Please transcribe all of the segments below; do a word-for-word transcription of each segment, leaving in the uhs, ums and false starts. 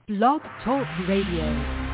Blog Talk Radio.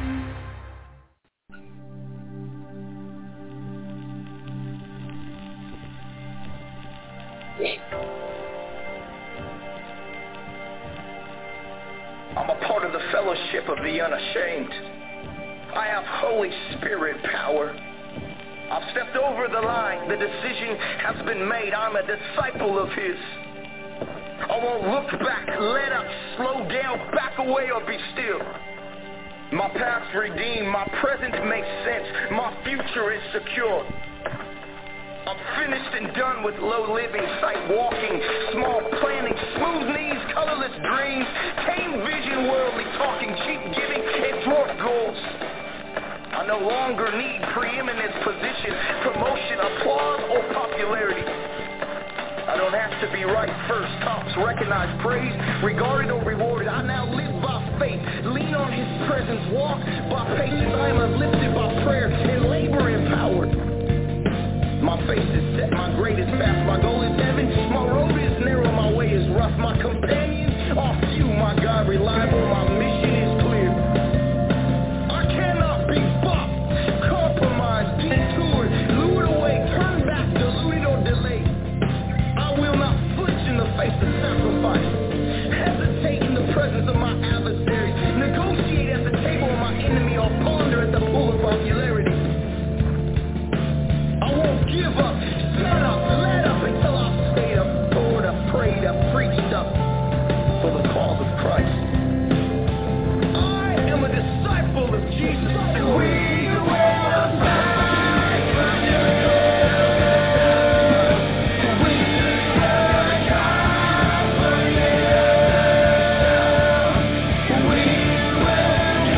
I'm a part of the fellowship of the unashamed. I have Holy Spirit power. I've stepped over the line. The decision has been made. I'm a disciple of His. I won't look back, let up, slow down, back away, or be still. My past redeemed, my present makes sense, my future is secure. I'm finished and done with low living, sight walking, small planning, smooth knees, colorless dreams, tame vision, worldly talking, cheap giving, and dwarf goals. I no longer need preeminence, position, promotion, applause, or popularity. I don't have to be right first, tops, recognized, praised, regarded, or rewarded. I now live by faith, lean on His presence, walk by patience. I am uplifted by prayer and labor empowered. My face is set, my greatest path, my goal is heaven. My road is narrow, my way is rough. My companions are few, my God reliable, my mission is clear. I cannot be bought, compromised, detoured, lured away, turned back, deluded, or delayed. I will not flinch in the face of sacrifice, hesitate in the presence of my adversaries, negotiate at the table of my enemy, or ponder at the pool of popularity. I won't give up, set up, let up until I've stayed up, poured up, prayed up, preached up for the cause of Christ. I am a disciple of Jesus, and we will fight for you. We will die for you. We will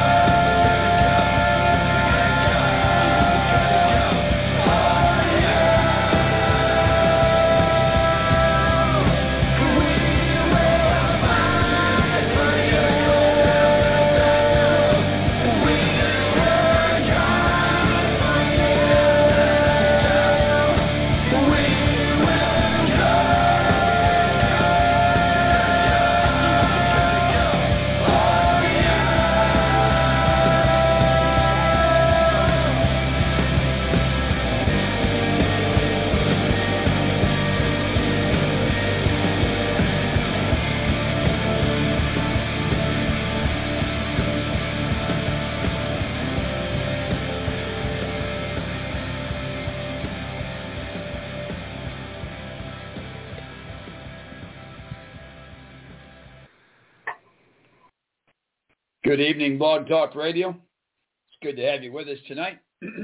Good evening, Blog Talk Radio. It's good to have you with us tonight.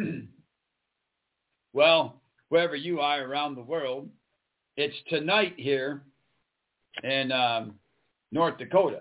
Well, wherever you are around the world, it's tonight here in um, North Dakota.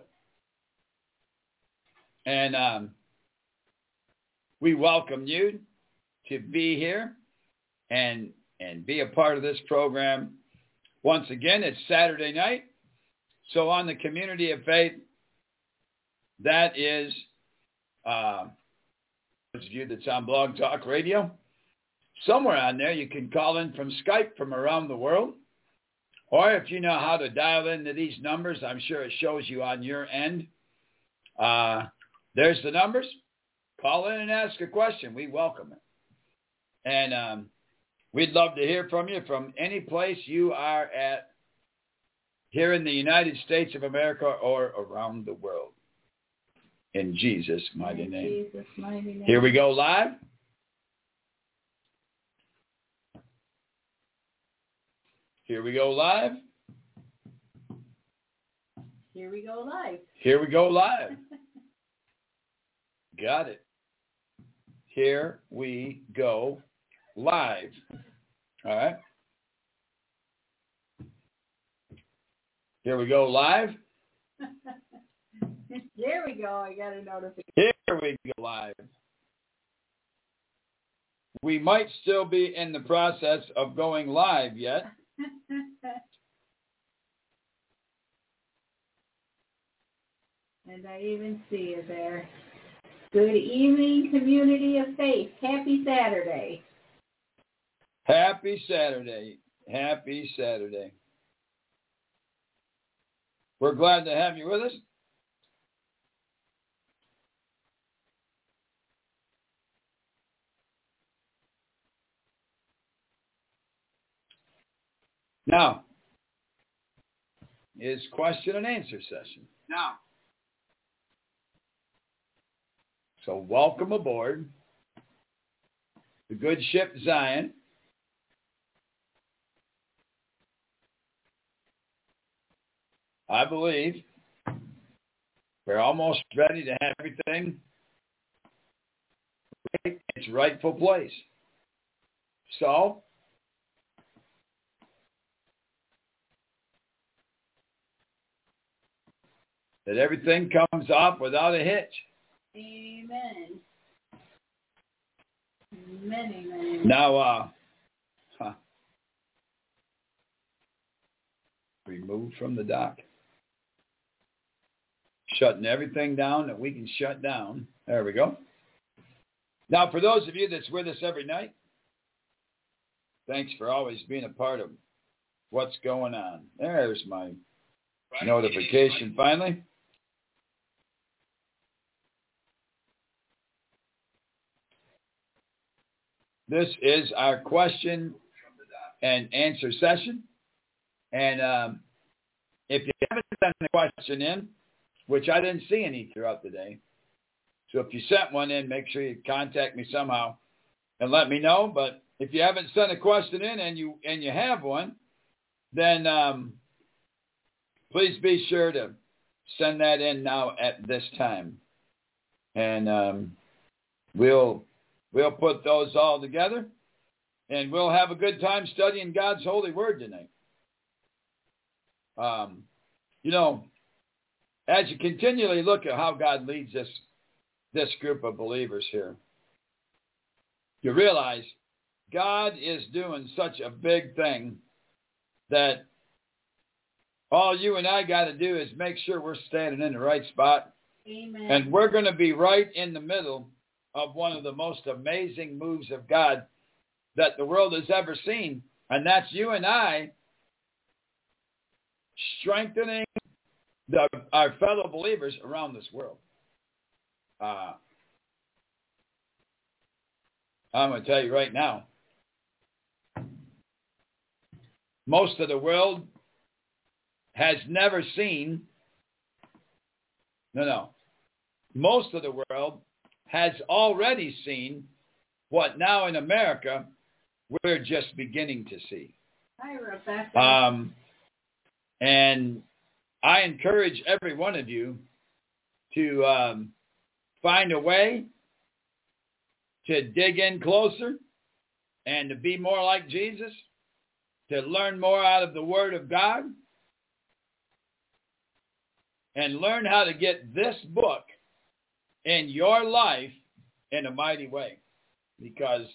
And um, we welcome you to be here and, and be a part of this program. Once again, it's Saturday night. So on the Community of Faith, that is, uh, those of you that's on Blog Talk Radio, somewhere on there you can call in from Skype from around the world. Or if you know how to dial into these numbers, I'm sure it shows you on your end. Uh, there's the numbers. Call in and ask a question. We welcome it. And um, we'd love to hear from you from any place you are at here in the United States of America or around the world. In Jesus' mighty In name. Jesus' mighty name. Here we go live. Here we go live. Here we go live. Here we go live. Got it. Here we go live. All right. Here we go live. There we go. I got a notification. Here we go live. We might still be in the process of going live yet. And I even see it there. Good evening, Community of Faith. Happy Saturday. Happy Saturday. Happy Saturday. We're glad to have you with us. Now, is question and answer session. Now. So welcome aboard the good ship Zion. I believe we're almost ready to have everything in its rightful place. So, that everything comes off without a hitch. Amen. Amen, amen. Now, uh, huh, removed from the dock. Shutting everything down that we can shut down. There we go. Now, for those of you that's with us every night, thanks for always being a part of what's going on. There's my notification finally. This is our question and answer session. And um, if you haven't sent a question in, which I didn't see any throughout the day, so if you sent one in, make sure you contact me somehow and let me know. But if you haven't sent a question in and you and you have one, then um, please be sure to send that in now at this time. And um, we'll we'll put those all together, and we'll have a good time studying God's holy word tonight. Um, you know, as you continually look at how God leads this, this group of believers here, you realize God is doing such a big thing that all you and I got to do is make sure we're standing in the right spot. Amen. And we're going to be right in the middle of one of the most amazing moves of God that the world has ever seen. And that's you and I strengthening the, our fellow believers around this world. Uh, I'm going to tell you right now, most of the world has never seen, no, no, most of the world has already seen what now in America we're just beginning to see. Hi, Rebecca. Um, and I encourage every one of you to um, find a way to dig in closer and to be more like Jesus, to learn more out of the Word of God, and learn how to get this book in your life in a mighty way. Because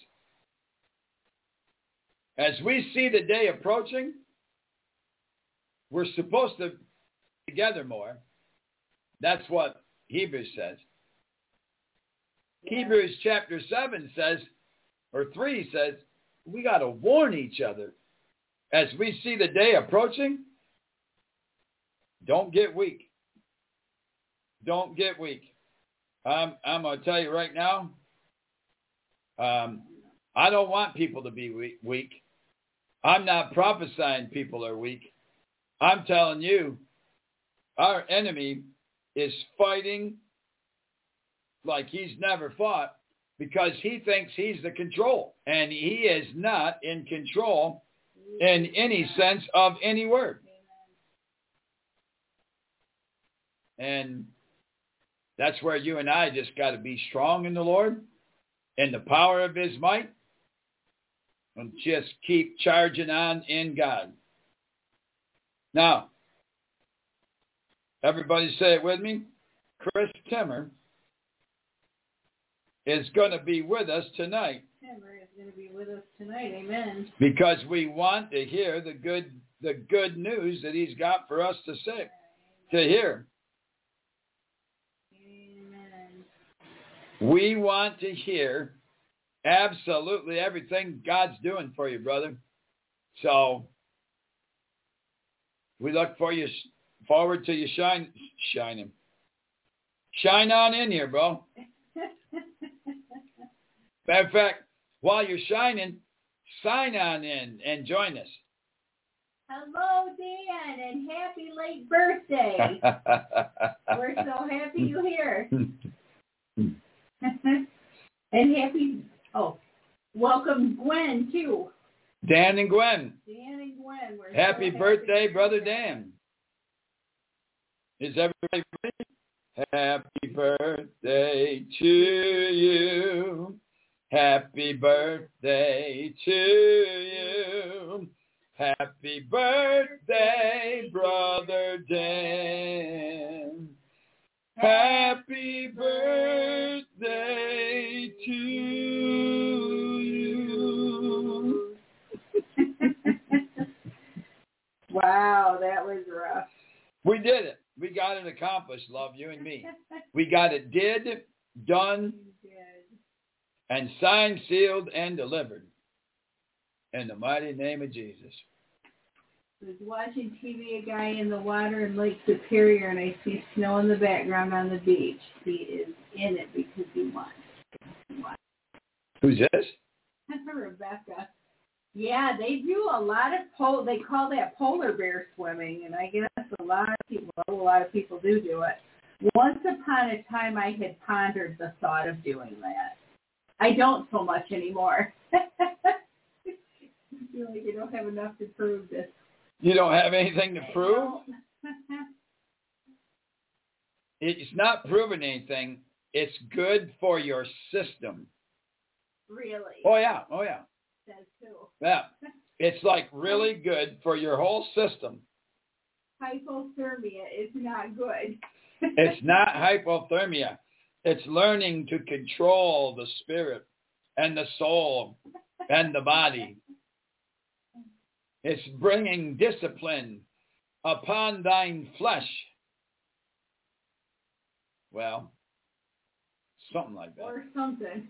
as we see the day approaching, we're supposed to be together more. That's what Hebrews says. Yeah. Hebrews chapter seven says, or three says, we got to warn each other. As we see the day approaching, don't get weak. Don't get weak. Um, I'm going to tell you right now, um, I don't want people to be weak. I'm not prophesying people are weak. I'm telling you, our enemy is fighting like he's never fought because he thinks he's the control. And he is not in control in any sense of any word. And that's where you and I just got to be strong in the Lord, in the power of his might, and just keep charging on in God. Now, everybody say it with me. Chris Timmer is going to be with us tonight. Timmer is going to be with us tonight. Amen. Because we want to hear the good, the good news that he's got for us to say, to hear. Amen. We want to hear absolutely everything God's doing for you, brother. So we look for you, forward to you shine, shining. Shine on in here, bro. Matter of fact, while you're shining, sign on in and join us. Hello, Dan, and happy late birthday. We're so happy you're here. And happy, oh, welcome Gwen, too. Dan and Gwen. Dan and Gwen. We're Happy so birthday, happy Brother Dan. Is everybody ready? Happy birthday to you. Happy birthday to you. Happy birthday, Brother Dan. Happy birthday to you. Wow, that was rough. We did it. We got it accomplished, love, you and me. We got it did, done, and signed, sealed, and delivered. In the mighty name of Jesus. I was watching T V, a guy in the water in Lake Superior, and I see snow in the background on the beach. He is in it because he wants. Who's this? Rebecca. Yeah, they do a lot of pol. They call that polar bear swimming, and I guess a lot of people, a lot of people do do it. Once upon a time, I had pondered the thought of doing that. I don't so much anymore. I feel like you don't have enough to prove this. You don't have anything to prove? It's not proving anything. It's good for your system. Really? Oh, yeah. Oh, yeah. That's too. Yeah. It's like really good for your whole system. Hypothermia is not good. It's not hypothermia. It's learning to control the spirit and the soul and the body. It's bringing discipline upon thine flesh. Well, something like that. Or something.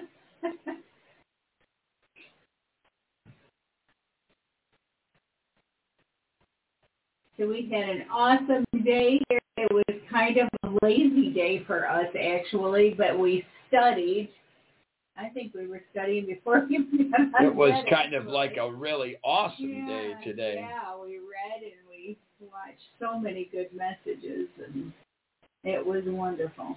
So we had an awesome day here. It was kind of a lazy day for us, actually, but we studied. I think we were studying before we got on It was bed, kind of actually. like a really awesome yeah, day today. Yeah, we read and we watched so many good messages, and it was wonderful.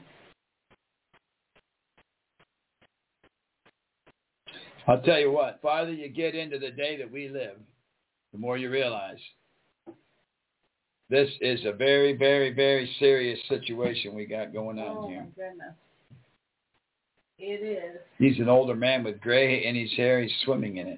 I'll tell you what, the farther you get into the day that we live, the more you realize this is a very, very, very serious situation we got going on oh, here. Oh, my goodness. It is. He's an older man with gray in his hair. He's swimming in it.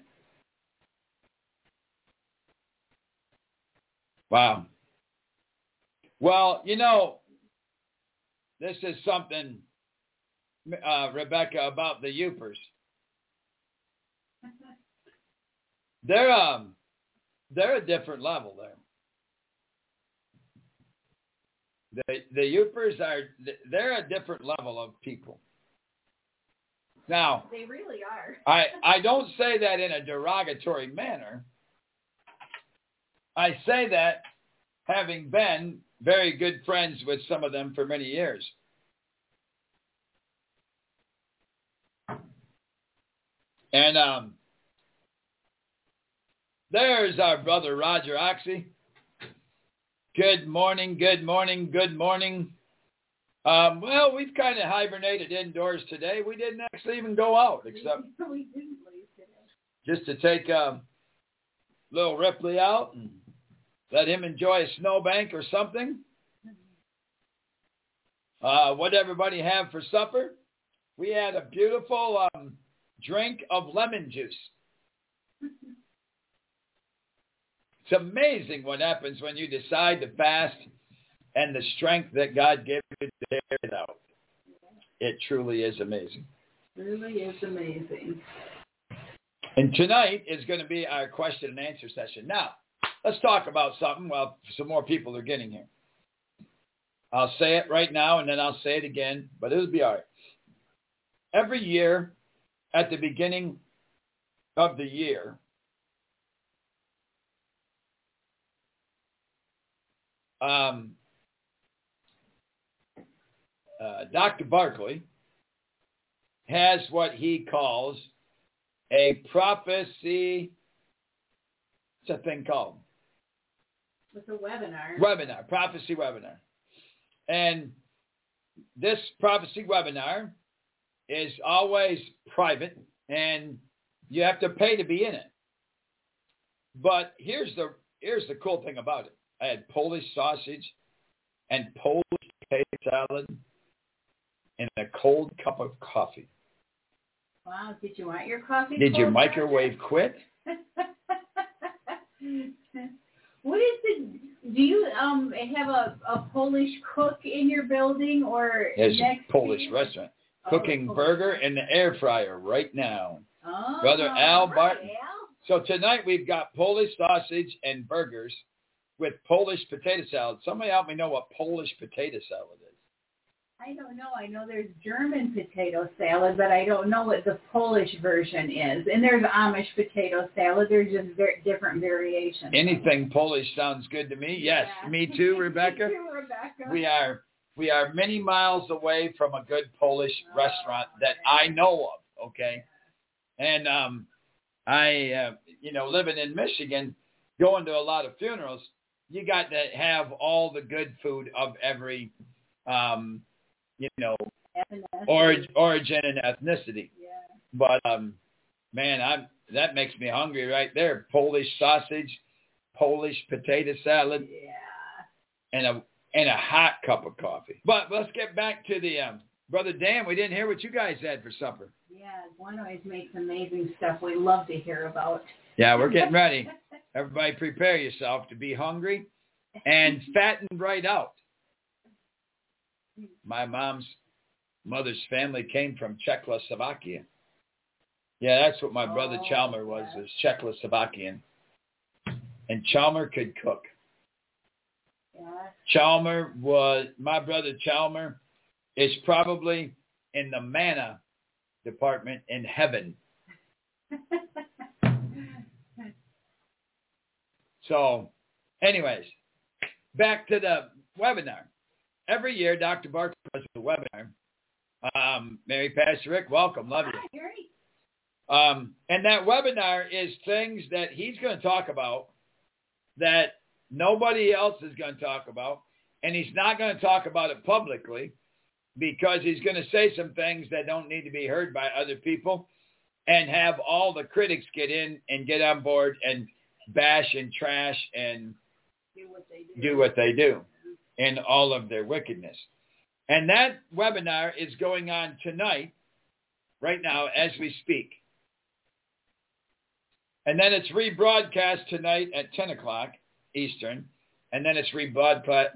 Wow. Well, you know, this is something, uh, Rebecca, about the Yoopers. They're um, they're a different level there. The the Yoopers are they're a different level of people. Now, they really are. I, I don't say that in a derogatory manner. I say that having been very good friends with some of them for many years. And um, there's our brother Roger Oxy. Good morning, good morning, good morning. Um, well, we've kind of hibernated indoors today. We didn't actually even go out, except we didn't leave today. Just to take um, little Ripley out and let him enjoy a snowbank or something. Uh, what did everybody have for supper? We had a beautiful um, drink of lemon juice. It's amazing what happens when you decide to fast and the strength that God gave you to bear it out. It truly is amazing. It really is amazing. And tonight is going to be our question and answer session. Now, let's talk about something while some more people are getting here. I'll say it right now and then I'll say it again, but it'll be all right. Every year, at the beginning of the year, um, uh, Doctor Barkley has what he calls a prophecy, what's that thing called? It's a webinar. Webinar, prophecy webinar. And this prophecy webinar is always private, and you have to pay to be in it. But here's the here's the cool thing about it. I had Polish sausage and Polish potato salad and a cold cup of coffee. Wow, did you want your coffee? Did your microwave quit? What is it? Do you um have a, a Polish cook in your building or There's next a Polish to you? restaurant. Oh, Cooking Polish burger restaurant. in the air fryer right now. Oh, Brother Al hi, Barton. Al. So tonight we've got Polish sausage and burgers with Polish potato salad. Somebody help me know what Polish potato salad is. I don't know. I know there's German potato salad, but I don't know what the Polish version is. And there's Amish potato salad. There's just very different variations. Anything Polish sounds good to me. Yes, Yeah. me too, Rebecca. Me too, Rebecca. We are we are many miles away from a good Polish Oh, restaurant that yeah. I know of. Okay, and um, I uh, you know living in Michigan, going to a lot of funerals, you got to have all the good food of every um, you know origin, origin and ethnicity. Yeah. But um, man, I'm that makes me hungry right there. Polish sausage, Polish potato salad, Yeah. and a and a hot cup of coffee. But let's get back to the um, Brother Dan. We didn't hear what you guys had for supper. Yeah, Gwen always makes amazing stuff we love to hear about. Yeah, we're getting ready. Everybody prepare yourself to be hungry and fattened right out. My mom's mother's family came from Czechoslovakia. Yeah, that's what my brother Oh, Chalmer was, yeah. was Czechoslovakian. And Chalmer could cook. Yeah. Chalmer was, my brother Chalmer is probably in the manna department in heaven. So, anyways, back to the webinar. Every year, Doctor Barker does a webinar. Um, Mary Pastor Rick, welcome. Love you. Hi, Gary. Um, and that webinar is things that he's going to talk about that nobody else is going to talk about. And he's not going to talk about it publicly because he's going to say some things that don't need to be heard by other people and have all the critics get in and get on board and bash and trash and Do what they do. do what they do in all of their wickedness. And that webinar is going on tonight, right now, as we speak. And then it's rebroadcast tonight at ten o'clock Eastern. And then it's rebroadcast,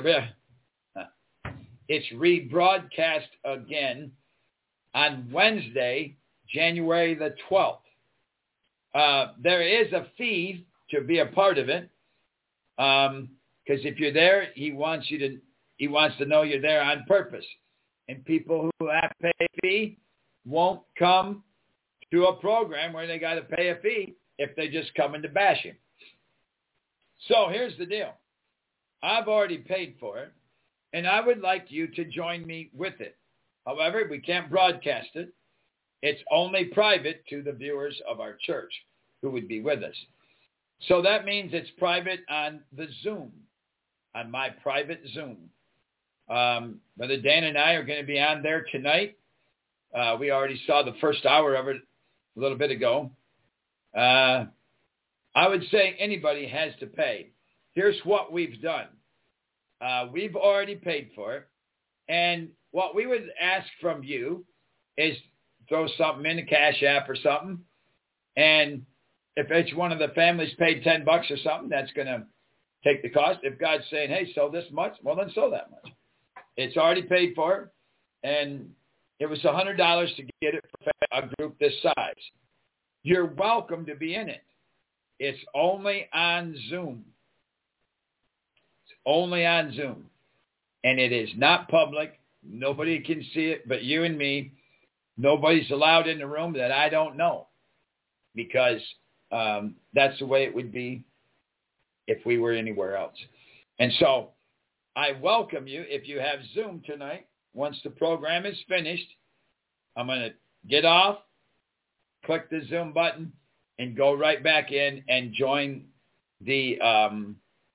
it's rebroadcast again on Wednesday, January the twelfth. Uh, there is a fee to be a part of it. Um, because if you're there, he wants you to, he wants to know you're there on purpose. And people who have to pay a fee won't come to a program where they got to pay a fee if they just come in to bash him. So here's the deal. I've already paid for it, and I would like you to join me with it. However, we can't broadcast it. It's only private to the viewers of our church who would be with us. So that means it's private on the Zoom, on my private Zoom. Um, Brother Dan and I are going to be on there tonight. Uh, we already saw the first hour of it a little bit ago. Uh, I would say anybody has to pay. Here's what we've done. Uh, we've already paid for it. And what we would ask from you is throw something in a Cash App or something. And if each one of the families paid ten bucks or something, that's going to take the cost. If God's saying, hey, sow this much, well, then sow that much. It's already paid for. And it was one hundred dollars to get it for a group this size. You're welcome to be in it. It's only on Zoom. It's only on Zoom. And it is not public. Nobody can see it but you and me. Nobody's allowed in the room that I don't know, because um, that's the way it would be if we were anywhere else. And so I welcome you. If you have Zoom tonight, once the program is finished, I'm going to get off, click the Zoom button, and go right back in and join the um,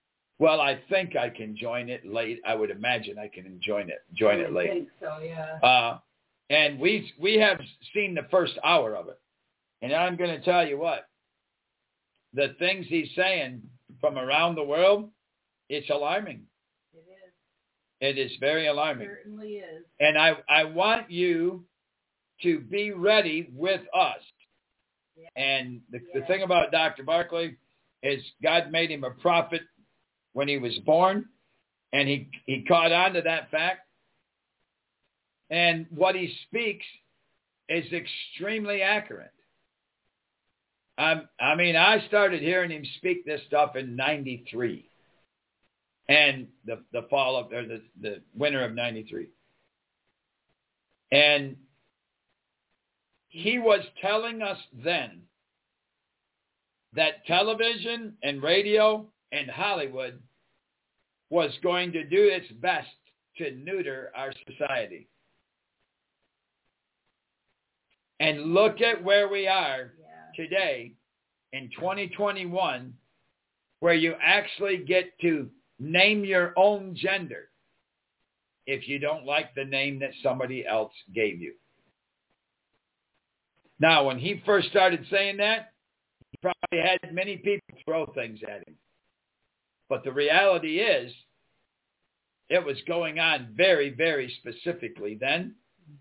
Well, I think I can join it late. I would imagine I can join it. Join it late. I think so, yeah. Uh, and we we have seen the first hour of it, and I'm going to tell you what. The things he's saying from around the world, it's alarming. It is. It is very alarming. It certainly is. And I I want you to be ready with us. Yeah. And the, yeah. the thing about Doctor Barkley is God made him a prophet when he was born, and he, he caught on to that fact. And what he speaks is extremely accurate. Um, I mean, I started hearing him speak this stuff in ninety-three, and the, the fall of, or the, the winter of ninety-three. And he was telling us then that television and radio and Hollywood was going to do its best to neuter our society. And look at where we are yeah. today in twenty twenty-one, where you actually get to name your own gender if you don't like the name that somebody else gave you. Now, when he first started saying that, he probably had many people throw things at him. But the reality is, it was going on very, very specifically then.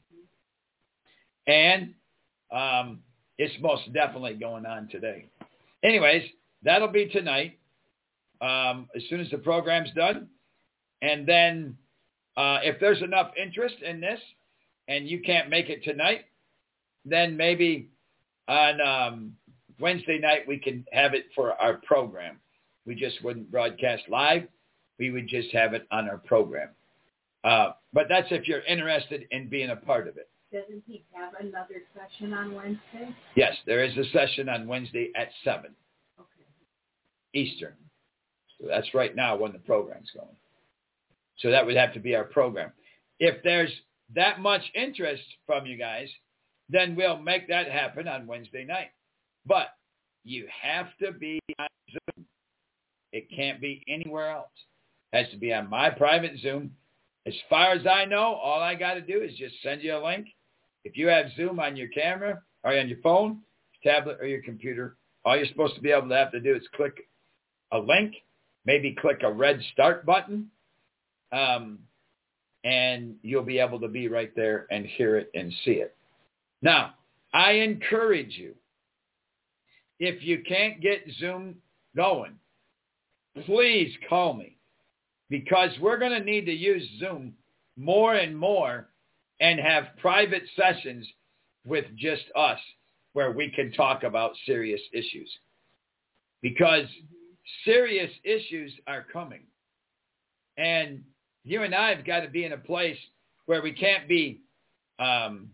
And um, it's most definitely going on today. Anyways, that'll be tonight, um, as soon as the program's done. And then uh, if there's enough interest in this and you can't make it tonight, then maybe on um, Wednesday night we can have it for our program. We just wouldn't broadcast live. We would just have it on our program. Uh, but that's if you're interested in being a part of it. Doesn't he have another session on Wednesday? Yes, there is a session on Wednesday at seven okay. Eastern. So that's right now when the program's going. So that would have to be our program. If there's that much interest from you guys, then we'll make that happen on Wednesday night. But you have to be on Zoom. It can't be anywhere else. It has to be on my private Zoom. As far as I know, all I got to do is just send you a link. If you have Zoom on your camera or on your phone, tablet, or your computer, all you're supposed to be able to have to do is click a link, maybe click a red start button, um, and you'll be able to be right there and hear it and see it. Now, I encourage you, if you can't get Zoom going, please call me, because we're going to need to use Zoom more and more and have private sessions with just us where we can talk about serious issues. Because serious issues are coming. And you and I have got to be in a place where we can't be, um,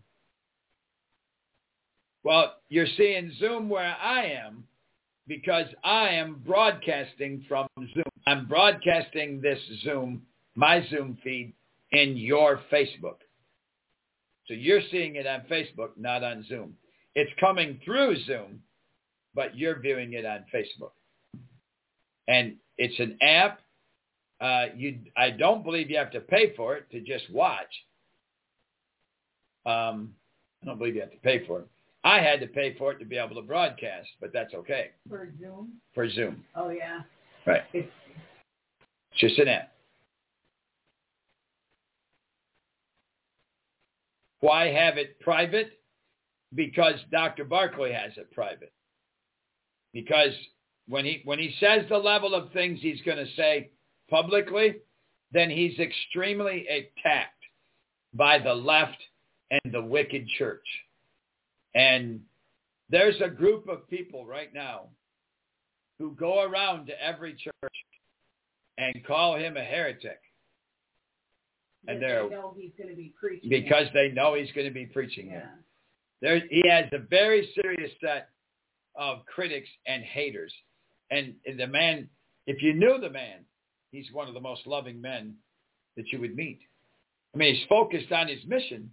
well, you're seeing Zoom where I am, because I am broadcasting from Zoom. I'm broadcasting this Zoom, my Zoom feed, in your Facebook. So you're seeing it on Facebook, not on Zoom. It's coming through Zoom, but you're viewing it on Facebook. And it's an app. Uh, you, I don't believe you have to pay for it to just watch. Um, I don't believe you have to pay for it. I had to pay for it to be able to broadcast, but that's okay. For Zoom? For Zoom. Oh, yeah. Right. It's just an app. Why have it private? Because Doctor Barkley has it private. Because when he when he says the level of things he's going to say publicly, then he's extremely attacked by the left and the wicked church. And there's a group of people right now who go around to every church and call him a heretic. And they're, they know he's going to be preaching because it. they know he's going to be preaching yeah. it. There, he has a very serious set of critics and haters. And the man, if you knew the man, he's one of the most loving men that you would meet. I mean, he's focused on his mission.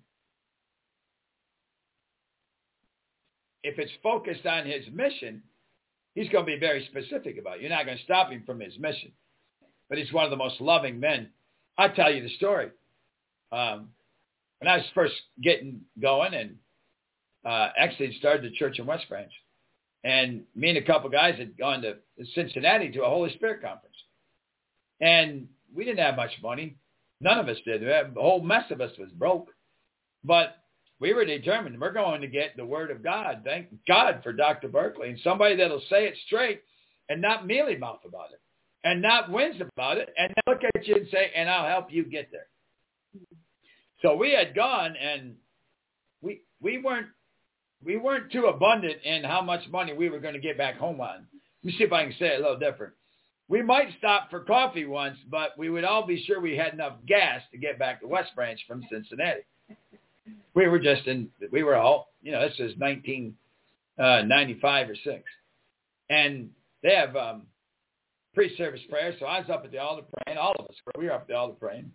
If it's focused on his mission, he's going to be very specific about it. You're not going to stop him from his mission. but he's one of the most loving men. I'll tell you the story. Um, when I was first getting going, and uh, actually started the church in West Branch, and me and a couple guys had gone to Cincinnati to a Holy Spirit conference. And we didn't have much money. None of us did. The whole mess of us was broke. But we were determined we're going to get the word of God. Thank God for Doctor Berkeley, and somebody that'll say it straight and not mealy-mouth about it and not wince about it and look at you and say, and I'll help you get there. So we had gone, and we we weren't we weren't too abundant in how much money we were going to get back home on. Let me see if I can say it a little different. We might stop for coffee once, but we would all be sure we had enough gas to get back to West Branch from Cincinnati. We were just in, we were all, you know, this is nineteen ninety-five or six. And they have um, pre-service prayer, so I was up at the altar praying. All of us, we were up at the altar praying.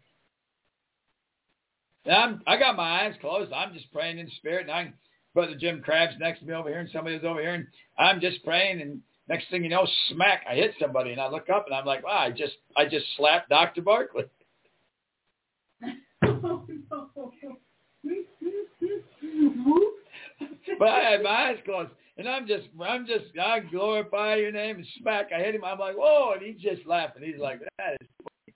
And I'm, I got my eyes closed. I'm just praying in the spirit. And I, Brother Jim Krabs next to me over here, and somebody was over here, and I'm just praying, and next thing you know, smack, I hit somebody, and I look up, and I'm like, wow, I just I just slapped Doctor Barkley. Oh, no. But I had my eyes closed, and I'm just, I'm just, I glorify your name, and smack, I hit him. I'm like, whoa, and he's just laughing. He's like, that is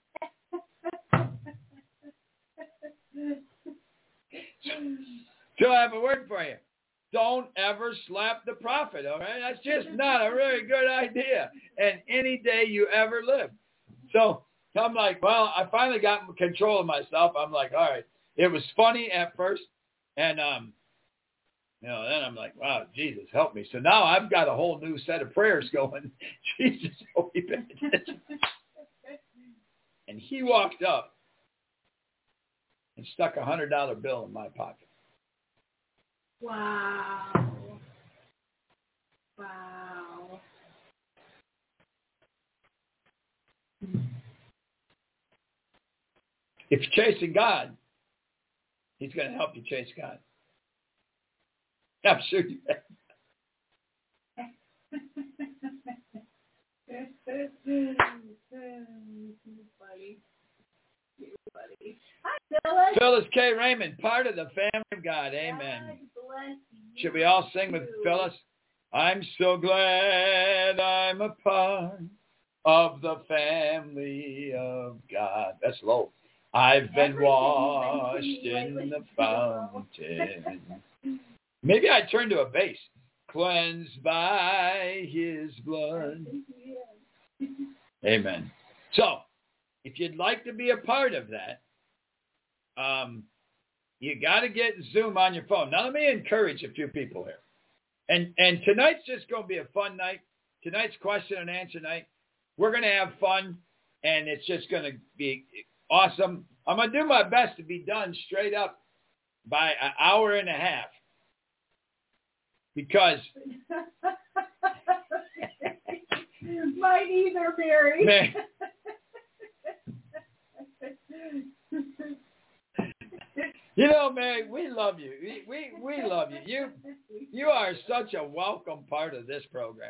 So I have a word for you. Don't ever slap the prophet, all right? That's just not a very good idea. And any day you ever live. So I'm like, well, I finally got control of myself. I'm like, all right. It was funny at first. And, um, you know, then I'm like, wow, Jesus, help me. So now I've got a whole new set of prayers going. Jesus, help me. And he walked up and stuck a one hundred dollar bill in my pocket. Wow. Wow. If you're chasing God, he's going to help you chase God. I'm sure you have. Funny. Funny. Hi, Phyllis. Phyllis K. Raymond, part of the family of God. Amen. Should we all sing with Phyllis? I'm so glad I'm a part of the family of God. That's low. I've been washed in the fountain. Maybe I turn to a bass. Cleansed by his blood. Amen. So, if you'd like to be a part of that, um, you got to get Zoom on your phone. Now, let me encourage a few people here. And and tonight's just going to be a fun night. Tonight's question and answer night. We're going to have fun, and it's just going to be awesome. I'm going to do my best to be done straight up by an hour and a half. Because mine either, Mary. Man, you know, Mary, we love you. We, we we love you. You you are such a welcome part of this program.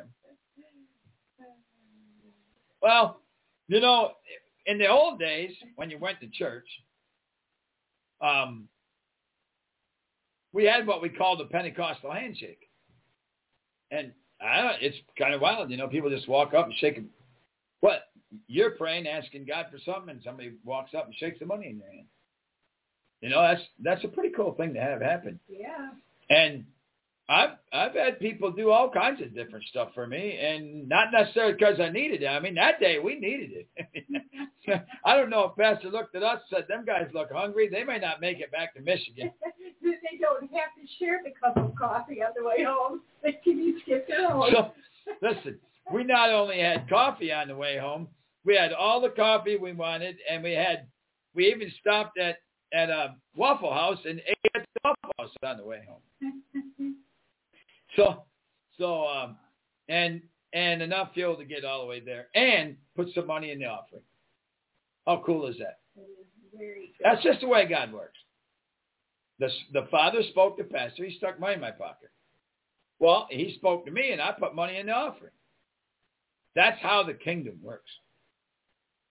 Well, you know, in the old days when you went to church, um, we had what we called the Pentecostal handshake. And I don't, it's kind of wild, you know, people just walk up and shake them. What? You're praying, asking God for something, and somebody walks up and shakes the money in your hand. You know, that's that's a pretty cool thing to have happen. Yeah. And I've I've had people do all kinds of different stuff for me, and not necessarily because I needed it. I mean, that day we needed it. I don't know if Pastor looked at us and said, them guys look hungry. They may not make it back to Michigan. They don't have to share the cup of coffee on the way home. They can each get their own. So, listen, we not only had coffee on the way home, we had all the coffee we wanted, and we had we even stopped at, at a Waffle House and ate at the Waffle House on the way home. So, so, um, and and enough fuel to get all the way there, and put some money in the offering. How cool is that? It is very good. That's just the way God works. The the Father spoke to Pastor. He stuck money in my pocket. Well, he spoke to me, and I put money in the offering. That's how the kingdom works.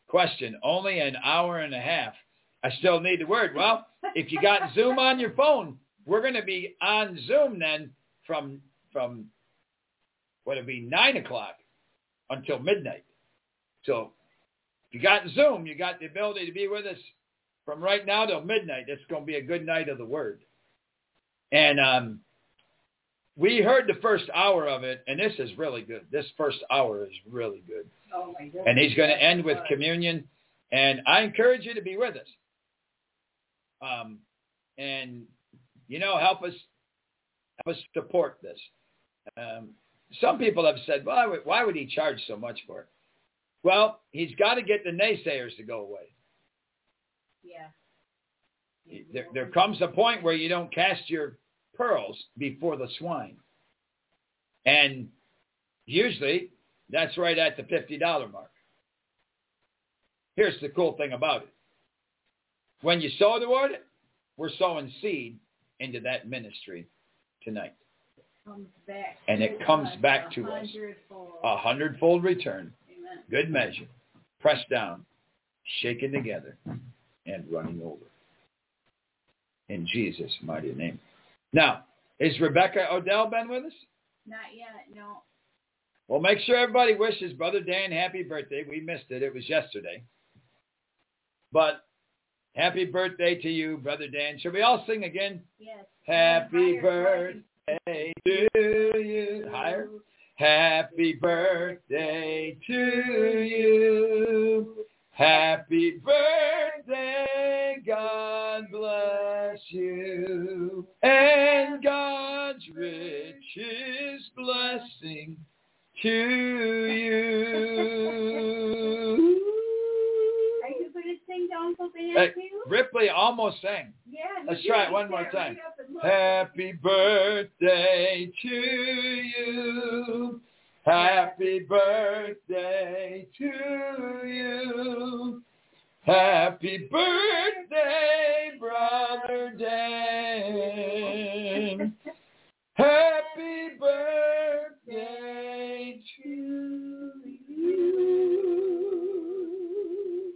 Question, only an hour and a half. I still need the word. Well, if you got Zoom on your phone, we're going to be on Zoom then from, from what would be nine o'clock until midnight. So if you got Zoom, you got the ability to be with us from right now till midnight. It's going to be a good night of the Word. And um, we heard the first hour of it, and this is really good. This first hour is really good. Oh my goodness. And he's going to end with communion. And I encourage you to be with us. Um, and, you know, help us, help us support this. Um, some people have said, well, why would, why would he charge so much for it? Well, he's got to get the naysayers to go away. Yeah. There, there comes a point where you don't cast your pearls before the swine. And usually that's right at the fifty dollars mark. Here's the cool thing about it. When you sow toward it, we're sowing seed into that ministry tonight. Comes back and it comes back to us. A hundredfold return. Amen. Good measure. Pressed down, shaken together, and running over. In Jesus' mighty name. Now, is Rebecca Odell been with us? Not yet, no. Well, make sure everybody wishes Brother Dan happy birthday. We missed it. It was yesterday. But happy birthday to you, Brother Dan. Shall we all sing again? Yes. Happy Higher birthday to you. Higher. Happy birthday to you. Happy birthday, God bless you, and God's richest blessing to you. Are you going to sing to Uncle Dan Hey, too? Ripley almost sang. Yeah. Let's try it one more time. Happy birthday to you. Happy birthday to you. Happy birthday, Brother Dan. Happy birthday to you.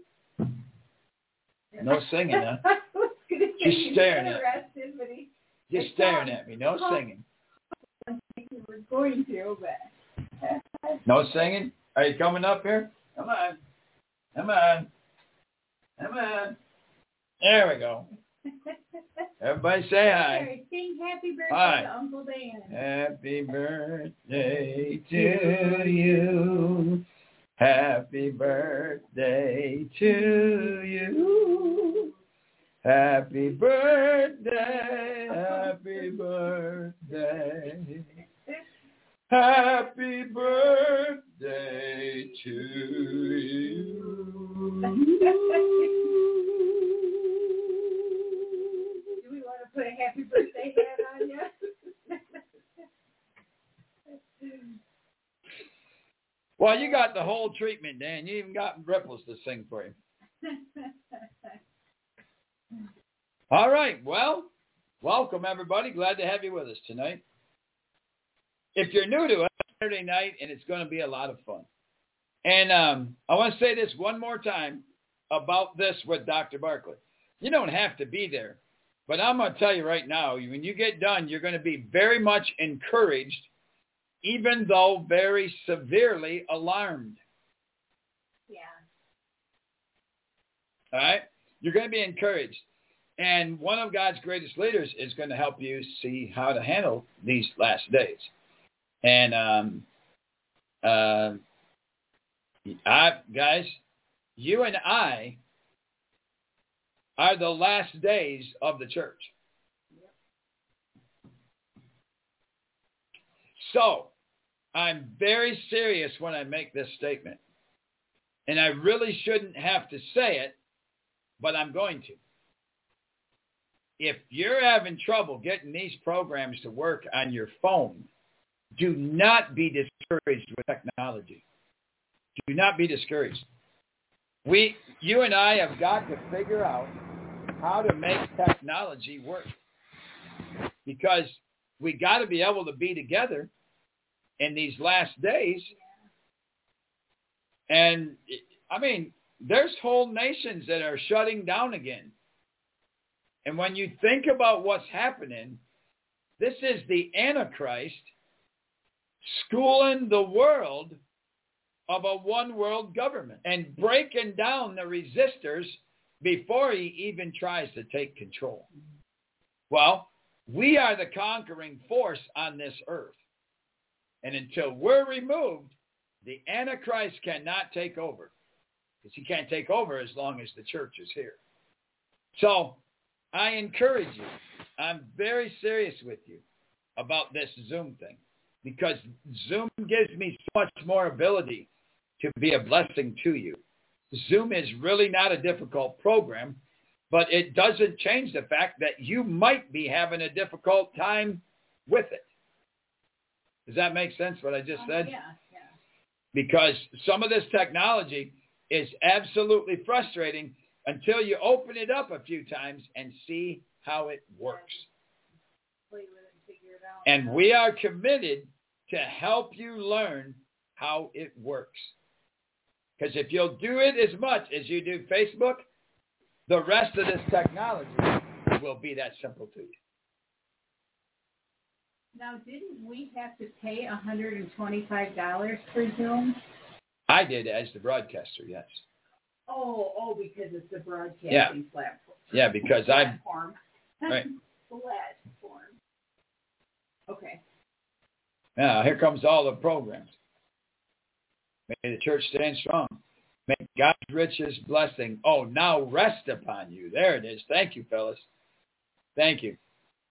No singing, huh? Just staring at me. Just staring at me. No singing. We're going to, but... No singing? Are you coming up here? Come on. Come on. Come on. There we go. Everybody say hi. Sing happy birthday hi. to Uncle Dan. Happy birthday to you. Happy birthday to you. Happy birthday. Happy birthday. Happy birthday to you. Do we want to put a happy birthday hat on you? Well, you got the whole treatment, Dan. You even got Ripples to sing for you. All right. Well, welcome, everybody. Glad to have you with us tonight. If you're new to us, Saturday night, and it's going to be a lot of fun. And um, I want to say this one more time about this with Doctor Barkley. You don't have to be there, but I'm going to tell you right now, when you get done, you're going to be very much encouraged, even though very severely alarmed. Yeah. All right? You're going to be encouraged. And one of God's greatest leaders is going to help you see how to handle these last days. And, um, uh, I, guys, you and I are the last days of the church. So, I'm very serious when I make this statement. And I really shouldn't have to say it, but I'm going to. If you're having trouble getting these programs to work on your phone, do not be discouraged with technology. Do not be discouraged. We, you and I have got to figure out how to make technology work. Because we got to be able to be together in these last days. And, I mean, there's whole nations that are shutting down again. And when you think about what's happening, this is the Antichrist schooling the world of a one-world government and breaking down the resistors before he even tries to take control. Well, we are the conquering force on this earth. And until we're removed, the Antichrist cannot take over. Because he can't take over as long as the church is here. So I encourage you. I'm very serious with you about this Zoom thing. Because Zoom gives me so much more ability to be a blessing to you. Zoom is really not a difficult program, but it doesn't change the fact that you might be having a difficult time with it. Does that make sense, what I just said? Um, yeah, yeah. Because some of this technology is absolutely frustrating until you open it up a few times and see how it works. Play with it and figure it out. And we are committed to help you learn how it works. Because if you'll do it as much as you do Facebook, the rest of this technology will be that simple to you. Now, didn't we have to pay one hundred twenty-five dollars for Zoom? I did as the broadcaster, yes. Oh, oh, because it's a broadcasting Yeah. platform. Yeah, because I... Platform. Right. Platform. Okay. Now, here comes all the programs. May the church stand strong. May God's richest blessing, oh, now rest upon you. There it is. Thank you, fellas. Thank you.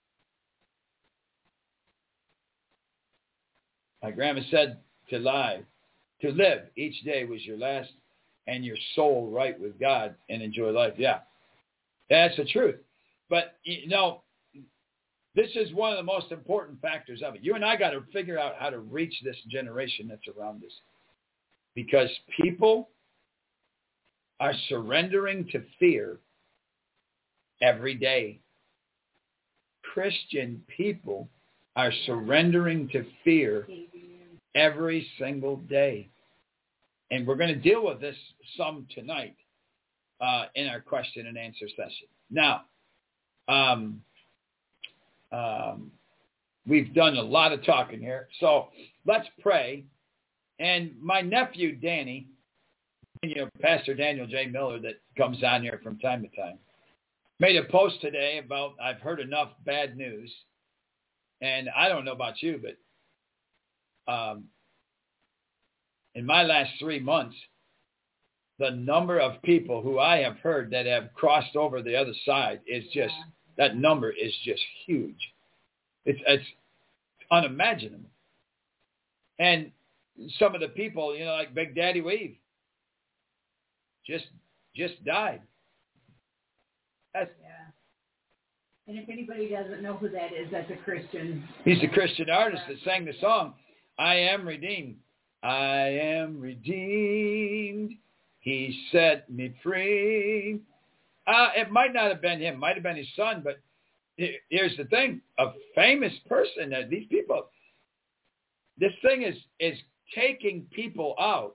My grandma said to live, to live each day was your last and your soul right with God and enjoy life. Yeah, that's the truth. But, you know, this is one of the most important factors of it. You and I got to figure out how to reach this generation that's around us. Because people are surrendering to fear every day. Christian people are surrendering to fear every single day. And we're going to deal with this some tonight uh, in our question and answer session. Now, um, um, we've done a lot of talking here. So let's pray. And my nephew, Danny, you know, Pastor Daniel J. Miller that comes on here from time to time, made a post today about, I've heard enough bad news. And I don't know about you, but um, in my last three months, the number of people who I have heard that have crossed over the other side is just, yeah. that number is just huge. It's, it's unimaginable. And some of the people, you know, like Big Daddy Weave, just just died. That's, yeah. And if anybody doesn't know who that is, that's a Christian. He's a Christian artist that sang the song, I Am Redeemed. I am redeemed. He set me free. Uh, it might not have been him. It might have been his son. But here's the thing. A famous person. Uh, these people. This thing is, is taking people out.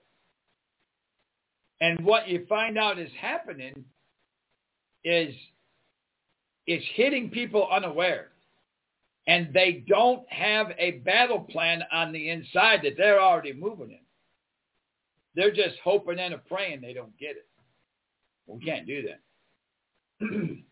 And what you find out is happening is it's hitting people unaware. And they don't have a battle plan on the inside that they're already moving in. They're just hoping and praying they don't get it. Well, we can't do that.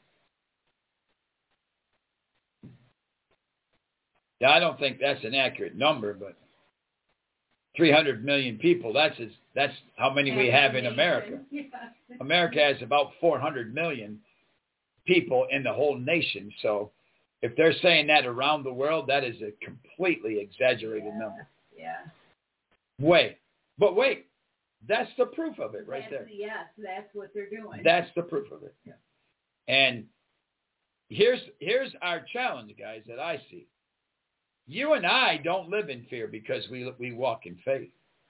Yeah, I don't think that's an accurate number, but three hundred million people, that's as, that's how many we have in America. America has about four hundred million people in the whole nation. So if they're saying that around the world, that is a completely exaggerated yeah, number. Yeah. Wait, but wait, that's the proof of it right that's, there. Yes, that's what they're doing. That's the proof of it. Yeah. And here's here's our challenge, guys, that I see. You and I don't live in fear because we we walk in faith.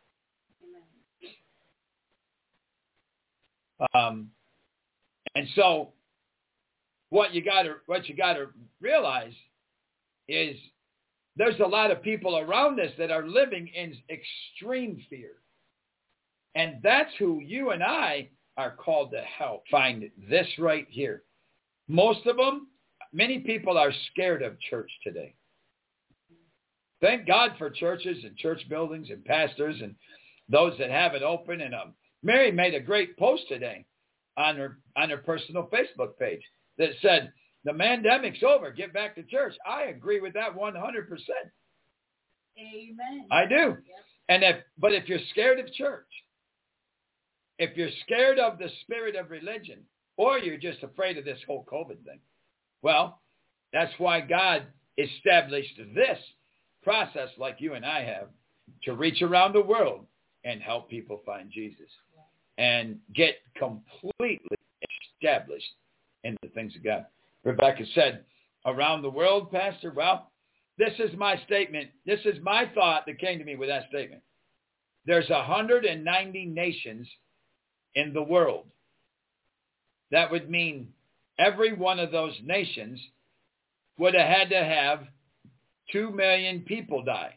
Um, and so what you got to what you got to realize is there's a lot of people around us that are living in extreme fear. And that's who you and I are called to help find this right here. Most of them, many people are scared of church today. Thank God for churches and church buildings and pastors and those that have it open. And um, Mary made a great post today on her on her personal Facebook page that said, the pandemic's over. Get back to church. I agree with that one hundred percent. Amen. I do. Yep. And if, but if you're scared of church, if you're scared of the spirit of religion, or you're just afraid of this whole COVID thing, well, that's why God established this process like you and I have to reach around the world and help people find Jesus and get completely established in the things of God. Rebecca said, around the world, Pastor, well, this is my statement. This is my thought that came to me with that statement. There's one hundred ninety nations in the world. That would mean every one of those nations would have had to have two million people die.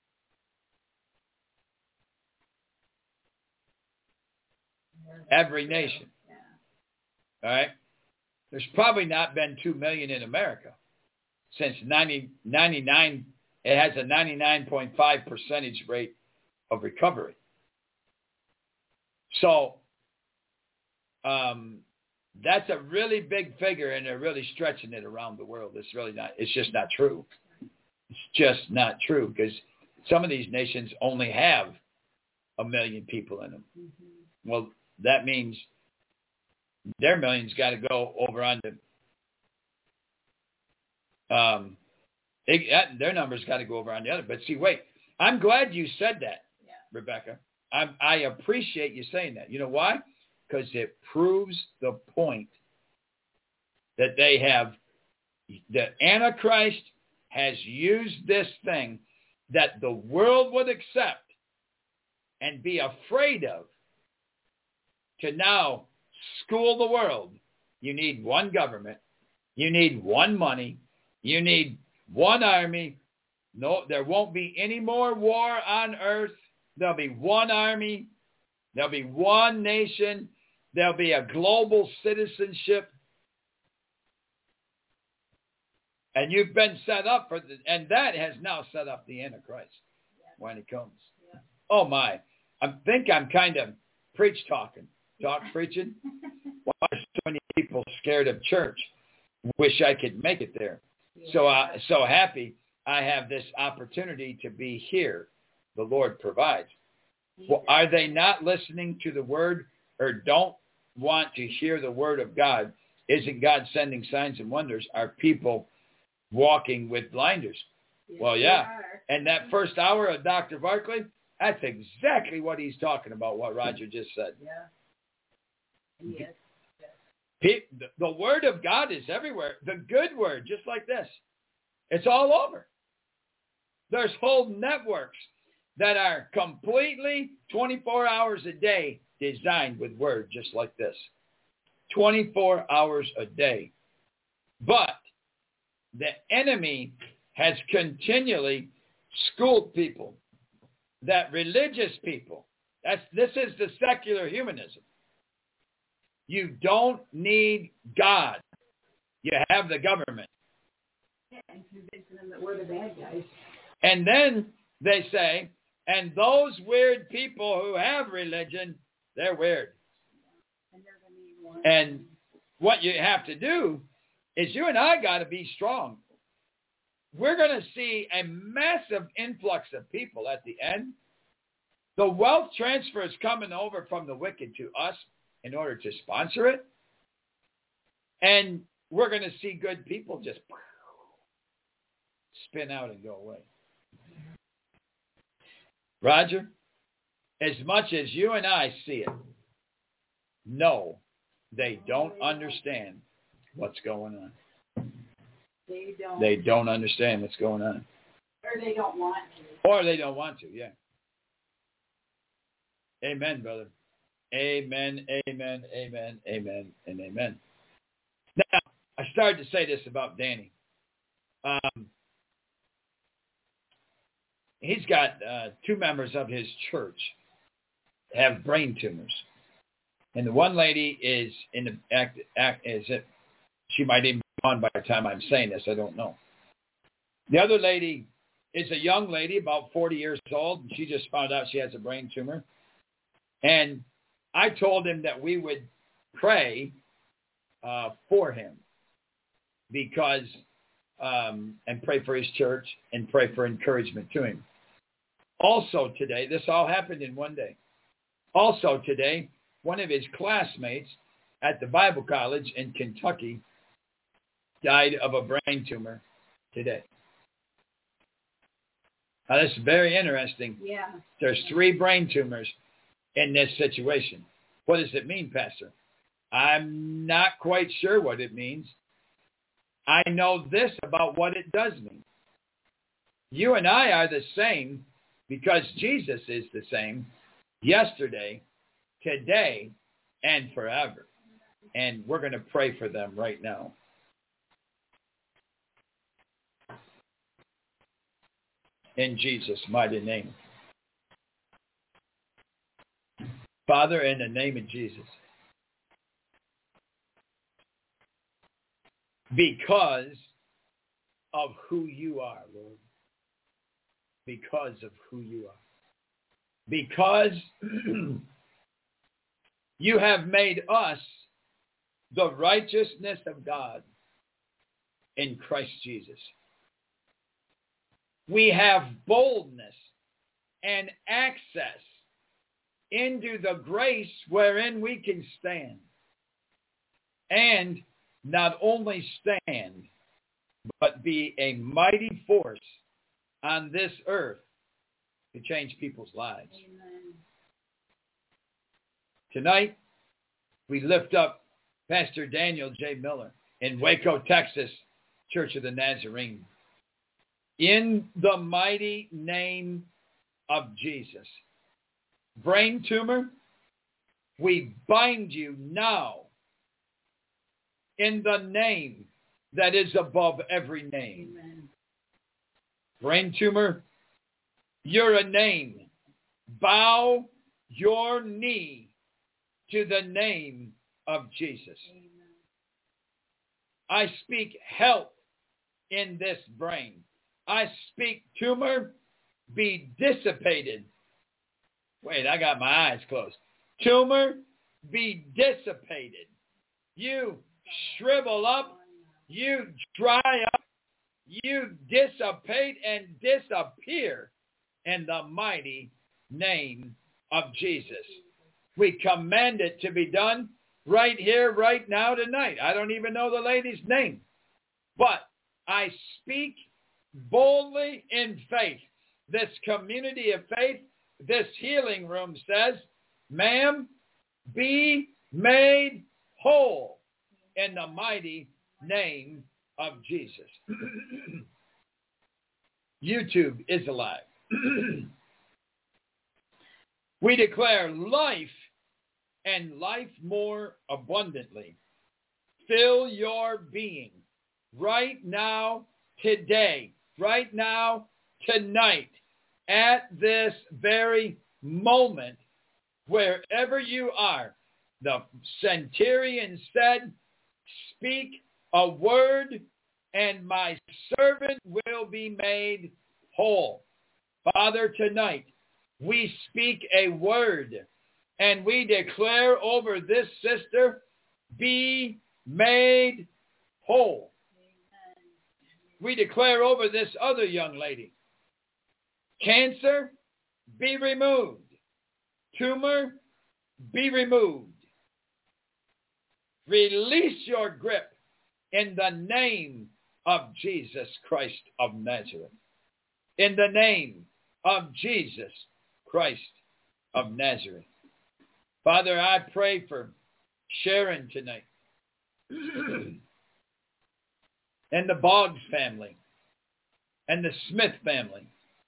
Every nation. All right? There's probably not been two million in America since ninety, ninety-nine. It has a ninety-nine point five percentage rate of recovery. So um, that's a really big figure, and they're really stretching it around the world. It's really not. It's just not true. It's just not true because some of these nations only have a million people in them. Mm-hmm. Well, that means their millions got to go over on the, um, they, that, their numbers got to go over on the other. But see, wait, I'm glad you said that, yeah. Rebecca. I, I appreciate you saying that. You know why? Because it proves the point that they have, the Antichrist has used this thing that the world would accept and be afraid of to now school the world. You need one government. You need one money. You need one army. No, there won't be any more war on earth. There'll be one army. There'll be one nation. There'll be a global citizenship. And you've been set up for, the, and that has now set up the Antichrist yeah. when he comes. Yeah. Oh my. I think I'm kind of preach talking. Talk preaching. Why are so many people scared of church? Wish I could make it there. Yeah. So uh, so happy I have this opportunity to be here. The Lord provides. Well, are they not listening to the word or don't want to hear the word of God? Isn't God sending signs and wonders? Are people walking with blinders? Yes, well, yeah. And that first hour of Doctor Barkley, that's exactly what he's talking about, what Roger just said. Yeah. Yes. The word of God is everywhere. The good word, just like this. It's all over. There's whole networks that are completely twenty-four hours a day designed with word just like this. twenty-four hours a day. But the enemy has continually schooled people, that religious people, that's this is the secular humanism. You don't need God. You have the government. Yeah, and convincing them that we're the bad guys. And then they say, and those weird people who have religion, they're weird. And, they're gonna be one. And what you have to do is you and I got to be strong. We're going to see a massive influx of people at the end. The wealth transfer is coming over from the wicked to us in order to sponsor it. And we're going to see good people just spin out and go away. Roger, as much as you and I see it, no, they don't understand what's going on. They don't. They don't understand what's going on. Or they don't want to. Or they don't want to, yeah. Amen, brother. Amen, amen, amen, amen, and amen. Now, I started to say this about Danny. Um, he's got uh, two members of his church have brain tumors. And the one lady is in the act, act is it, she might even be on by the time I'm saying this. I don't know. The other lady is a young lady, about forty years old. And she just found out she has a brain tumor. And I told him that we would pray uh, for him because, um, and pray for his church and pray for encouragement to him. Also today, this all happened in one day. Also today, one of his classmates at the Bible College in Kentucky died of a brain tumor today. Now, that's very interesting. Yeah. There's three brain tumors in this situation. What does it mean, Pastor? I'm not quite sure what it means. I know this about what it does mean. You and I are the same because Jesus is the same yesterday, today, and forever. And we're going to pray for them right now. In Jesus' mighty name. Father, in the name of Jesus, because of who you are, Lord, because of who you are, because you have made us the righteousness of God in Christ Jesus. We have boldness and access into the grace wherein we can stand. And not only stand, but be a mighty force on this earth to change people's lives. Amen. Tonight, we lift up Pastor Daniel J. Miller in Waco, Texas, Church of the Nazarene. In the mighty name of Jesus. Brain tumor, we bind you now in the name that is above every name. Amen. Brain tumor, you're a name. Bow your knee to the name of Jesus. Amen. I speak health in this brain. I speak tumor, be dissipated. Wait, I got my eyes closed. Tumor, be dissipated. You shrivel up. You dry up. You dissipate and disappear in the mighty name of Jesus. We command it to be done right here, right now, tonight. I don't even know the lady's name. But I speak boldly in faith. This community of faith, this healing room says, ma'am, be made whole in the mighty name of Jesus. YouTube is alive. We declare life and life more abundantly. Fill your being right now, today, right now, tonight, at this very moment, wherever you are. The centurion said, speak a word and my servant will be made whole. Father, tonight, we speak a word and we declare over this sister, be made whole. Amen. We declare over this other young lady, cancer, be removed. Tumor, be removed. Release your grip in the name of Jesus Christ of Nazareth. In the name of Jesus Christ of Nazareth. Father, I pray for Sharon tonight. And the Boggs family. And the Smith family.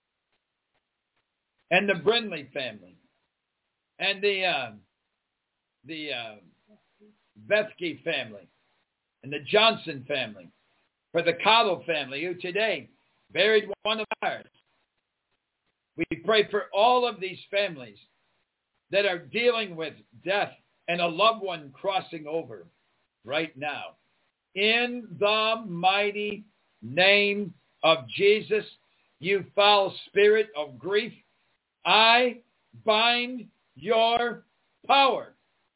And the Brindley family. And the uh, the uh, Bethke family. And the Johnson family. For the Cottle family, who today buried one of ours. We pray for all of these families that are dealing with death and a loved one crossing over right now. In the mighty name of Jesus, you foul spirit of grief, I bind your power.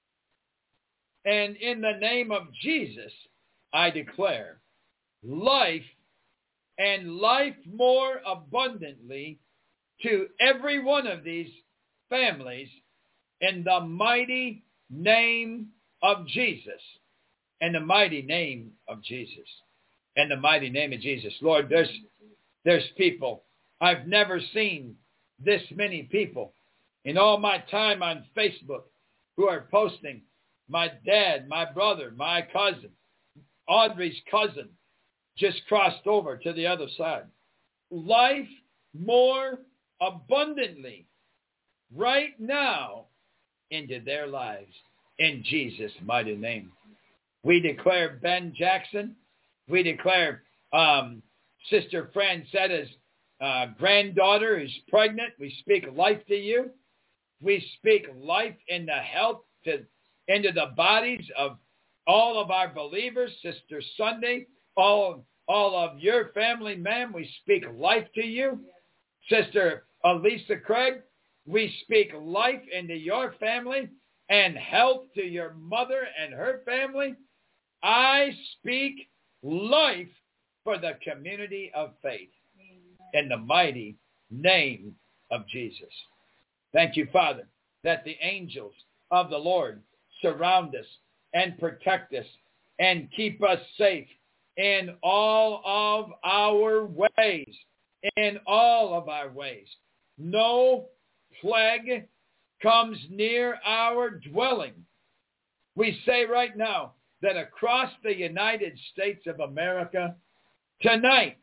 And in the name of Jesus, I declare life and life more abundantly to every one of these families in the mighty name of Jesus. In the mighty name of Jesus. In the mighty name of Jesus. Lord, there's, there's people. I've never seen this many people in all my time on Facebook who are posting my dad, my brother, my cousin, Audrey's cousin just crossed over to the other side. Life more abundantly right now into their lives in Jesus' mighty name. We declare Ben Jackson. We declare um, Sister Francetta's uh, granddaughter is pregnant. We speak life to you. We speak life in the health to, into the bodies of all of our believers. Sister Sunday, all, all of your family, ma'am, we speak life to you. Sister Elisa Craig, we speak life into your family and health to your mother and her family. I speak life for the community of faith in the mighty name of Jesus. Thank you, Father, that the angels of the Lord surround us and protect us and keep us safe in all of our ways, in all of our ways. No plague comes near our dwelling. We say right now that across the United States of America, tonight,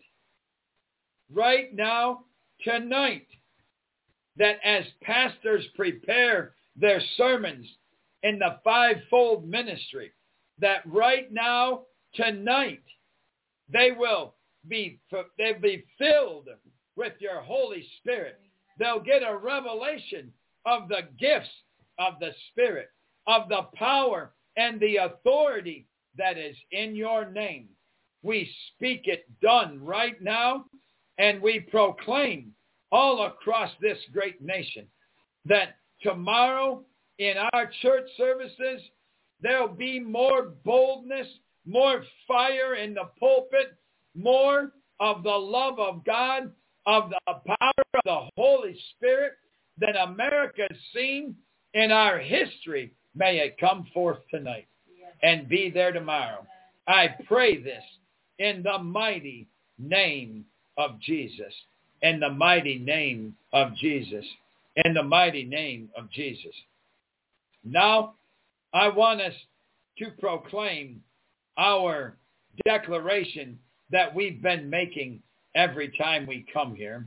right now, tonight, that as pastors prepare their sermons in the fivefold ministry, that right now, tonight, they will be, they'll be filled with your Holy Spirit. They'll get a revelation of the gifts of the Spirit, of the power and the authority that is in your name. We speak it done right now, and we proclaim all across this great nation that tomorrow in our church services, there'll be more boldness, more fire in the pulpit, more of the love of God, of the power of the Holy Spirit that America has seen in our history. May it come forth tonight and be there tomorrow. I pray this in the mighty name of Jesus. In the mighty name of Jesus. In the mighty name of Jesus. Now, I want us to proclaim our declaration that we've been making every time we come here.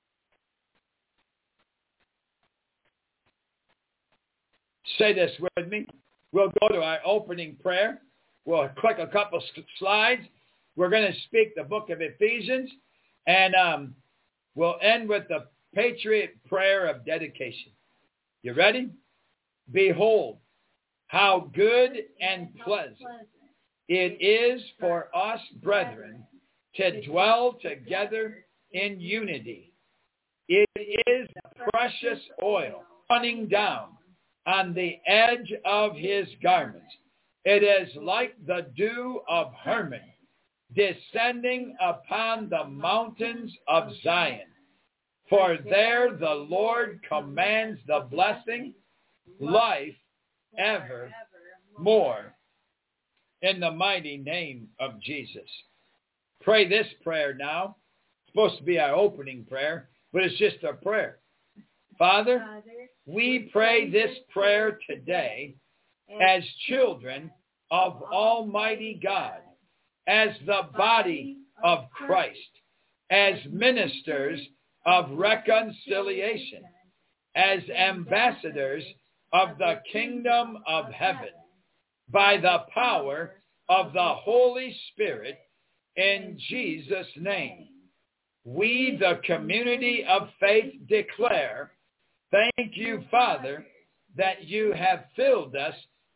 Say this with me. We'll go to our opening prayer. We'll click a couple slides. We're going to speak the book of Ephesians. And um, we'll end with the Patriot Prayer of Dedication. You ready? Behold, how good and pleasant it is for us, brethren, to dwell together in unity. It is precious oil running down on the edge of his garments. It is like the dew of Hermon descending upon the mountains of Zion. For there the Lord commands the blessing, life evermore. In the mighty name of Jesus. Pray this prayer now. It's supposed to be our opening prayer, but it's just a prayer. Father, we pray this prayer today as children of Almighty God, as the body of Christ, as ministers of reconciliation, as ambassadors of the kingdom of heaven, by the power of the Holy Spirit, in Jesus' name. We, the community of faith, declare, thank you, Father, that you have filled us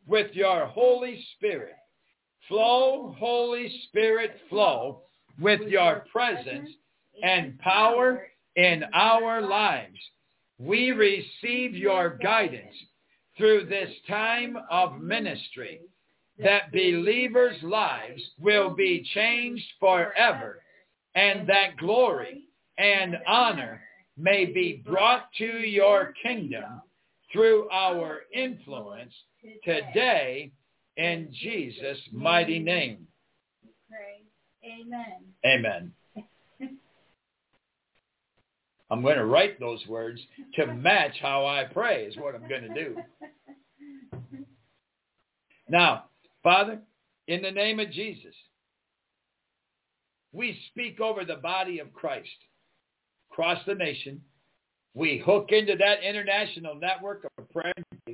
with your Holy Spirit. Flow, Holy Spirit, flow with your presence and power in our lives. We receive your guidance through this time of ministry, that believers' lives will be changed forever, and that glory and honor may be brought to your kingdom through our influence today, in Jesus' mighty name. Amen. Amen. I'm going to write those words to match how I pray is what I'm going to do. Now, Father, in the name of Jesus, we speak over the body of Christ across the nation. We hook into that international network of prayer,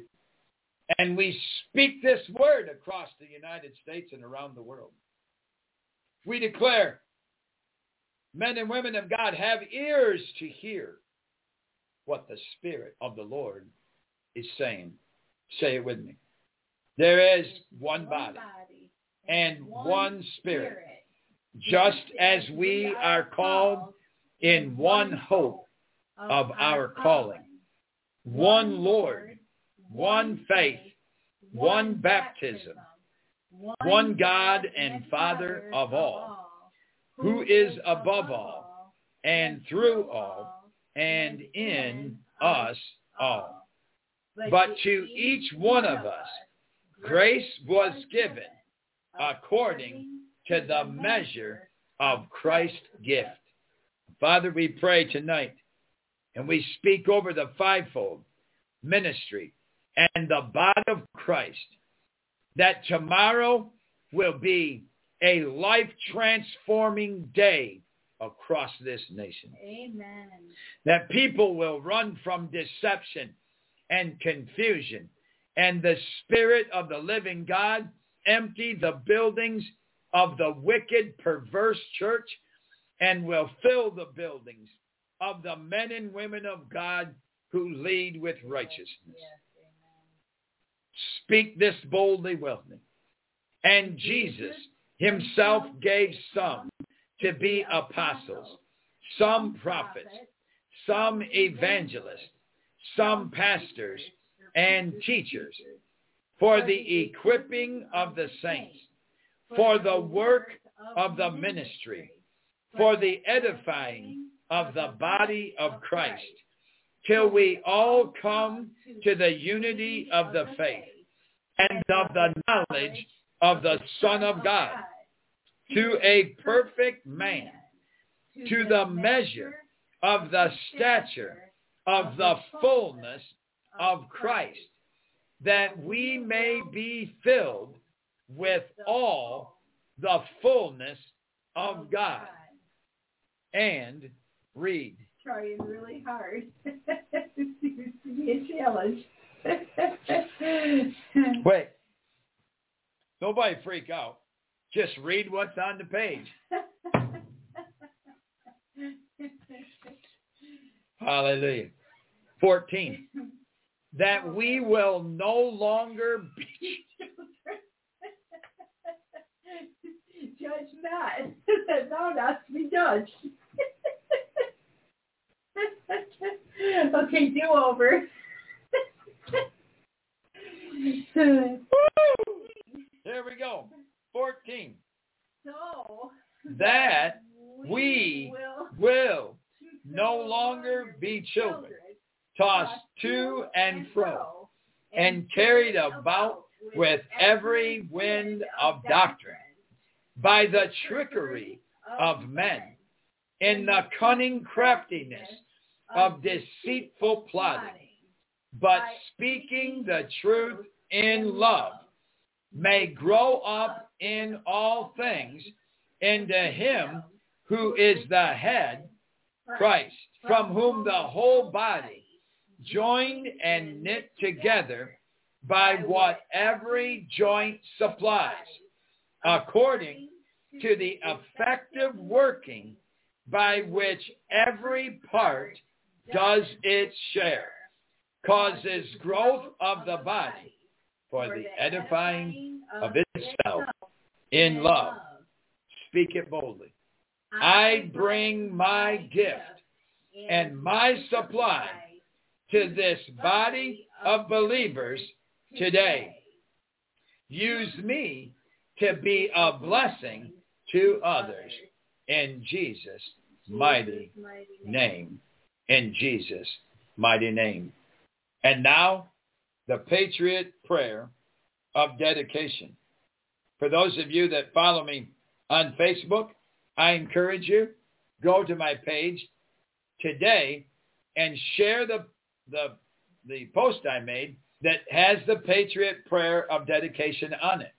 and we speak this word across the United States and around the world. We declare, men and women of God have ears to hear what the Spirit of the Lord is saying. Say it with me. There is one body and one Spirit, just as we are called in one hope of our calling. One Lord, one faith, one baptism, one God and Father of all, who is above all, and through all, and in us all. But to each one of us, grace was given according to the measure of Christ's gift. Father, we pray tonight, and we speak over the fivefold ministry and the body of Christ, that tomorrow will be a life-transforming day across this nation. Amen. That people will run from deception and confusion, and the Spirit of the living God empty the buildings of the wicked, perverse church, and will fill the buildings of the men and women of God who lead with righteousness. Yes, yes, speak this boldly with me. And Jesus himself gave some to be apostles, some prophets, some evangelists, some pastors, and teachers, for the equipping of the saints, for the work of the ministry, for the edifying of the body of Christ, till we all come to the unity of the faith and of the knowledge of the Son of God, to a perfect man, to the measure of the stature of the fullness of Christ, that we may be filled with all the fullness of God. And read. Trying really hard. It seems to be a challenge. Wait. Nobody freak out. Just read what's on the page. Hallelujah. fourteen. That we will no longer be... Judge not. Thou not to be judged. Okay, do over. There we go. fourteen. So that we will no longer be children, tossed to and fro, and carried about with every wind of doctrine, by the trickery of men, in the cunning craftiness of deceitful plotting, but speaking the truth in love, may grow up in all things into him who is the head, Christ, from whom the whole body, joined and knit together by what every joint supplies, according to the effective working by which every part does its share, causes growth of the body for the edifying of itself in in love. Speak it boldly. I bring my gift and my supply to this body of believers today. Use me to be a blessing to others in Jesus' mighty name. In Jesus' mighty name. And now, the Patriot Prayer of Dedication. For those of you that follow me on Facebook, I encourage you, go to my page today and share the, the, the post I made that has the Patriot Prayer of Dedication on it.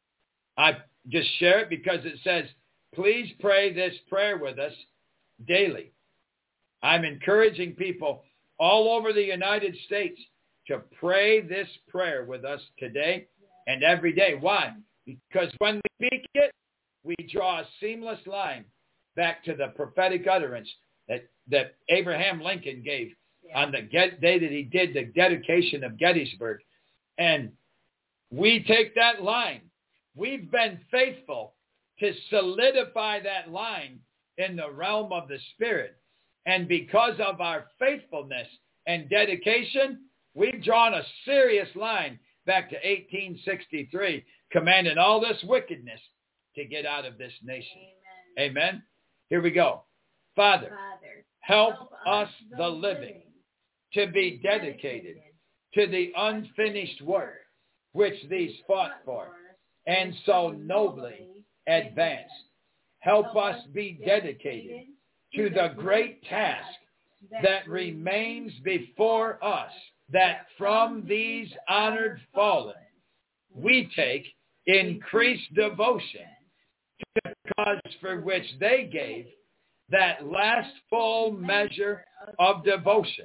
I just share it because it says, please pray this prayer with us daily. I'm encouraging people all over the United States to pray this prayer with us today and every day. Why? Because when we speak it, we draw a seamless line back to the prophetic utterance that, that Abraham Lincoln gave yeah. on the day that he did the dedication of Gettysburg. And we take that line. We've been faithful to solidify that line in the realm of the Spirit. And because of our faithfulness and dedication, we've drawn a serious line back to eighteen sixty-three, commanding all this wickedness to get out of this nation. Amen. Amen. Here we go. Father, Father help, help us, the living, to be dedicated to the unfinished work which these fought for, and so nobly advance. Help us be dedicated to the great task that remains before us, that from these honored fallen we take increased devotion to the cause for which they gave that last full measure of devotion.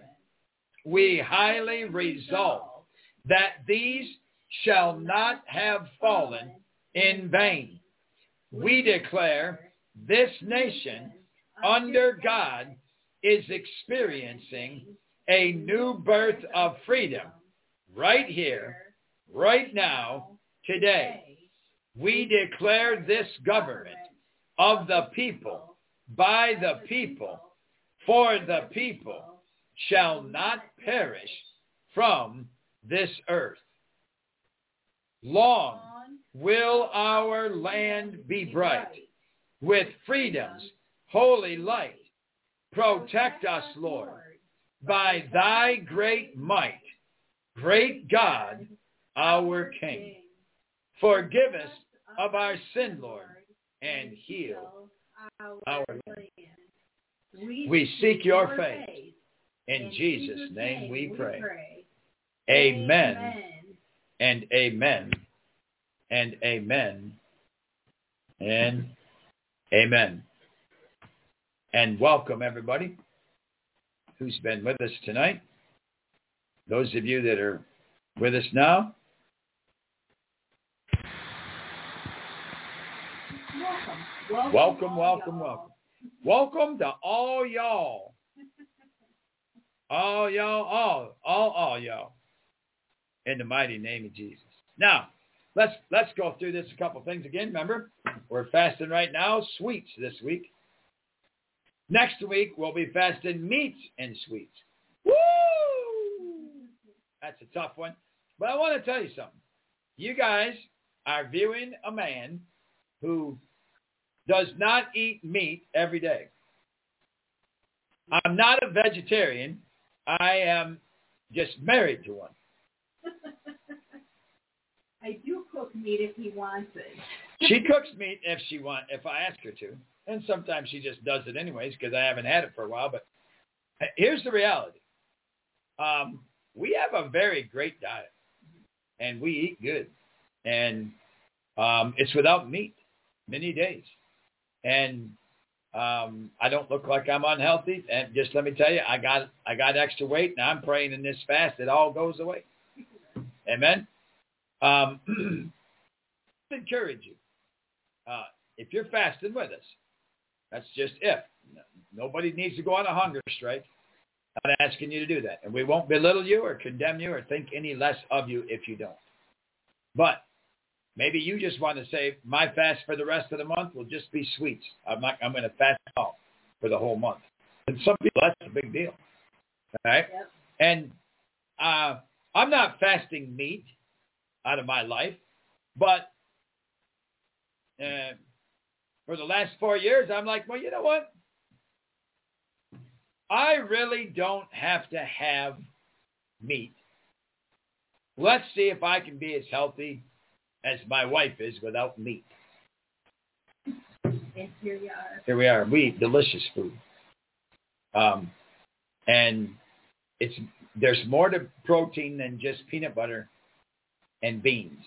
We highly resolve that these shall not have fallen in vain. We declare this nation under God is experiencing a new birth of freedom right here, right now, today. We declare this government of the people, by the people, for the people, shall not perish from this earth. Long will our land be bright with freedom's holy light. Protect us, Lord, by thy great might, great God, our King. Forgive us of our sin, Lord, and heal our land. We seek your face. In Jesus' name we pray. Amen and amen and amen and amen. And welcome, everybody who's been with us tonight. Those of you that are with us now, welcome, welcome, welcome, welcome. Welcome to all y'all. All y'all, all, all, all y'all. In the mighty name of Jesus. Now, let's let's go through this a couple things again. Remember, we're fasting right now, sweets this week. Next week, we'll be fasting meats and sweets. Woo! That's a tough one. But I want to tell you something. You guys are viewing a man who does not eat meat every day. I'm not a vegetarian. I am just married to one. I do cook meat if he wants it. She cooks meat if she want, if I ask her to. And sometimes she just does it anyways because I haven't had it for a while. But here's the reality. Um, we have a very great diet. And we eat good. And um, it's without meat many days. And um, I don't look like I'm unhealthy. And just let me tell you, I got I got extra weight. And I'm praying in this fast it all goes away. Amen. Um, I encourage you. Uh, if you're fasting with us, that's just if. Nobody needs to go on a hunger strike. I'm not asking you to do that. And we won't belittle you or condemn you or think any less of you if you don't. But maybe you just want to say, my fast for the rest of the month will just be sweets. I'm not. I'm going to fast all for the whole month. And some people, that's a big deal. All right? Yep. And uh, I'm not fasting meat out of my life, but uh, for the last four years, I'm like, well, you know what? I really don't have to have meat. Let's see if I can be as healthy as my wife is without meat. And here you are. Here we are. We eat delicious food. Um, and it's there's more to protein than just peanut butter and beans.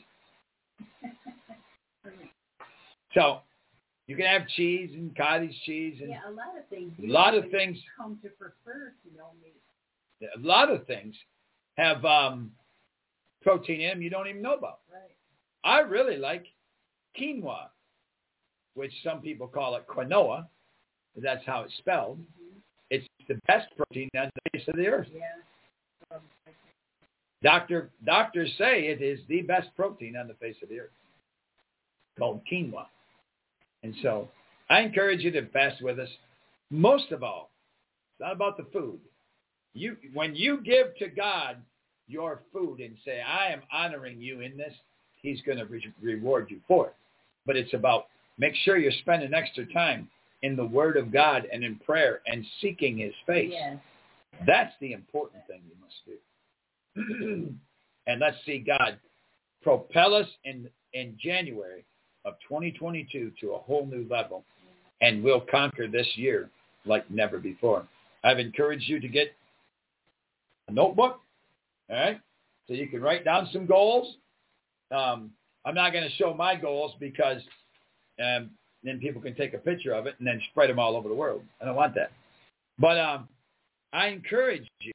So you can have cheese and cottage cheese and yeah, a lot of things. A lot of things come to prefer to no meat. A lot of things have um, protein in them you don't even know about. Right. I really like quinoa, which some people call it quinoa. That's how it's spelled. Mm-hmm. It's the best protein on the face of the earth. Yeah. Um, Doctor, doctors say it is the best protein on the face of the earth, called quinoa. And so I encourage you to fast with us. Most of all, it's not about the food. You, when you give to God your food and say, I am honoring you in this, he's going to re- reward you for it. But it's about make sure you're spending extra time in the Word of God and in prayer and seeking his face. yes. That's the important thing you must do. And let's see God propel us in, in January of twenty twenty-two to a whole new level. And we'll conquer this year like never before. I've encouraged you to get a notebook, all right, so you can write down some goals. Um, I'm not going to show my goals because um, then people can take a picture of it and then spread them all over the world. I don't want that. But um, I encourage you,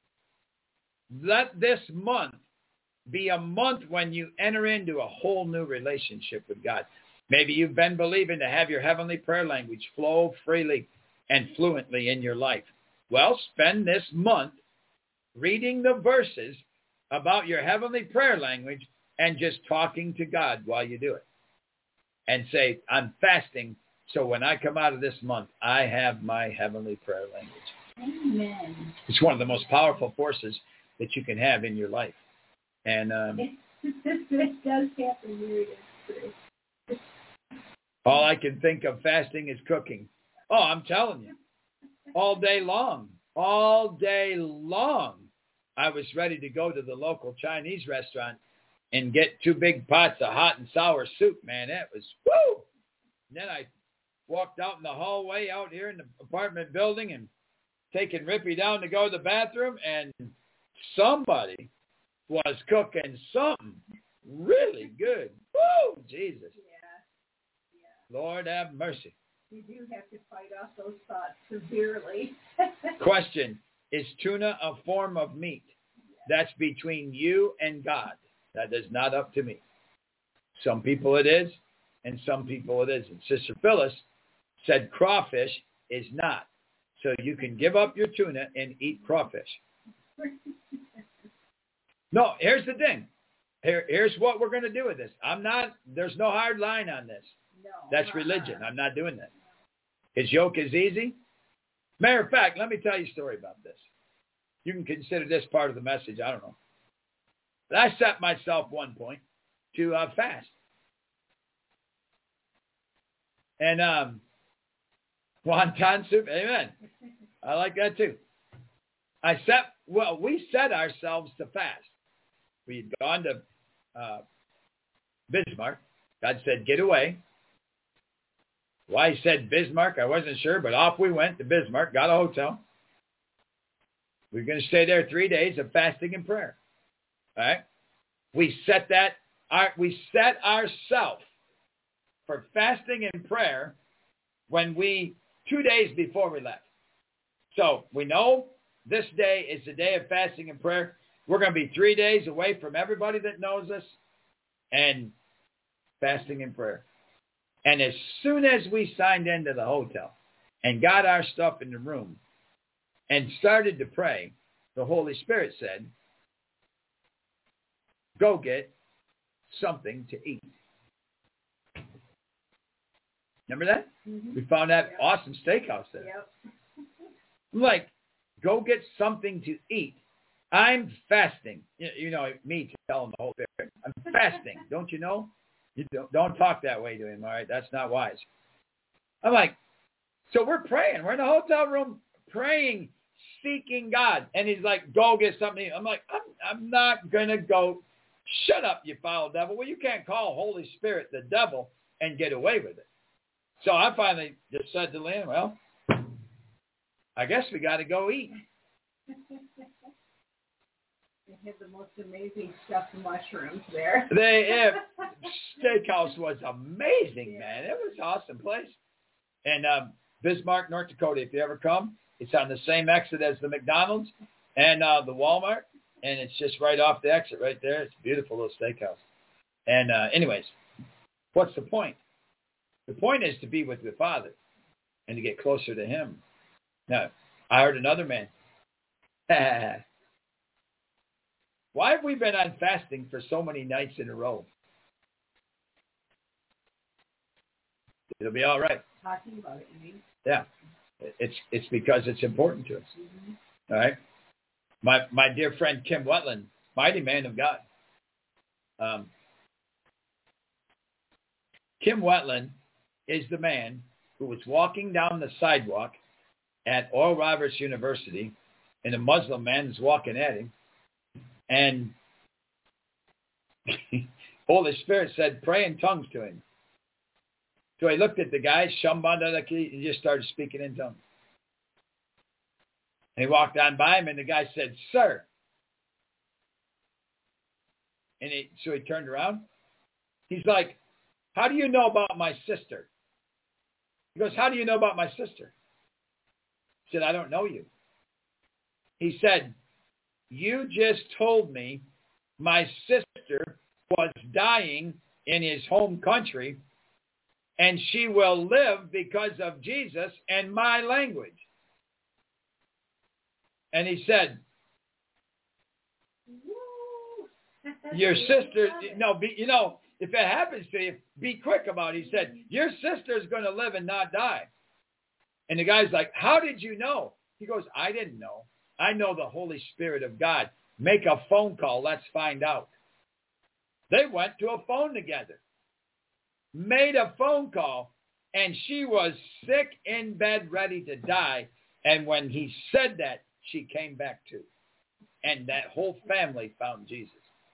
let this month be a month when you enter into a whole new relationship with God. Maybe you've been believing to have your heavenly prayer language flow freely and fluently in your life. Well, spend this month reading the verses about your heavenly prayer language and just talking to God while you do it. And say, I'm fasting, so when I come out of this month, I have my heavenly prayer language. Amen. It's one of the most powerful forces that you can have in your life. And um, it does happen very true. all I can think of fasting is cooking. Oh, I'm telling you. All day long. All day long. I was ready to go to the local Chinese restaurant and get two big pots of hot and sour soup, man. That was, woo! And then I walked out in the hallway out here in the apartment building and taking Rippy down to go to the bathroom, and somebody was cooking something really good. Woo! Jesus. Yeah. Yeah. Lord have mercy. You do have to fight off those thoughts severely. Question, is tuna a form of meat? That's between you and God. That is not up to me. Some people it is, and some people it isn't. Sister Phyllis said crawfish is not. So you can give up your tuna and eat crawfish. No, here's the thing. Here, here's what we're going to do with this. I'm not, there's no hard line on this. No. That's religion. I'm not doing that. His yoke is easy. Matter of fact, let me tell you a story about this. You can consider this part of the message. I don't know. But I set myself one point to uh, fast. And um, wonton soup, amen. I like that too. I set, well, we set ourselves to fast. We had gone to uh, Bismarck. God said, get away. Why he said Bismarck, I wasn't sure, but off we went to Bismarck, got a hotel. We were going to stay there three days of fasting and prayer. All right? We set that, our, we set ourselves for fasting and prayer when we, two days before we left. So we know this day is the day of fasting and prayer. We're going to be three days away from everybody that knows us and fasting and prayer. And as soon as we signed into the hotel and got our stuff in the room and started to pray, the Holy Spirit said, go get something to eat. Remember that? Mm-hmm. We found that Yep. awesome steakhouse there. Yep. I'm like, go get something to eat. I'm fasting. You, you know, me to tell him the whole thing. I'm fasting. Don't you know? You don't, don't talk that way to him, all right? That's not wise. I'm like, so we're praying. We're in a hotel room praying, seeking God. And he's like, go get something. I'm like, I'm, I'm not going to go. Shut up, you foul devil. Well, you can't call Holy Spirit the devil and get away with it. So I finally just said to Lynn, well, I guess we got to go eat. They had the most amazing stuffed mushrooms there. They uh, steakhouse was amazing, Yeah. man. It was an awesome place. And um, Bismarck, North Dakota, if you ever come, it's on the same exit as the McDonald's and uh, the Walmart, and it's just right off the exit right there. It's a beautiful little steakhouse. And uh, anyways, what's the point? The point is to be with the Father and to get closer to Him. Now, I heard another man. Why have we been on fasting for so many nights in a row? It'll be all right. Talking about it, you mean? Yeah. It's it's because it's important to us. Mm-hmm. All right? My my dear friend Kim Wetland, mighty man of God. Um, Kim Wetland is the man who was walking down the sidewalk at Oral Roberts University, and a Muslim man is walking at him, and Holy Spirit said, pray in tongues to him. So he looked at the guy, Shambandalaki, and just started speaking in tongues. And he walked on by him, and the guy said, sir. And he, so he turned around. He's like, how do you know about my sister? He goes, how do you know about my sister? He said, I don't know you. He said, you just told me my sister was dying in his home country, and she will live because of Jesus and my language. And he said, your sister, no, be, you know, if it happens to you, be quick about it. He said, your sister's going to live and not die. And the guy's like, how did you know? He goes, I didn't know. I know the Holy Spirit of God. Make a phone call. Let's find out. They went to a phone together, made a phone call, and she was sick in bed, ready to die. And when he said that, she came back to. And that whole family found Jesus.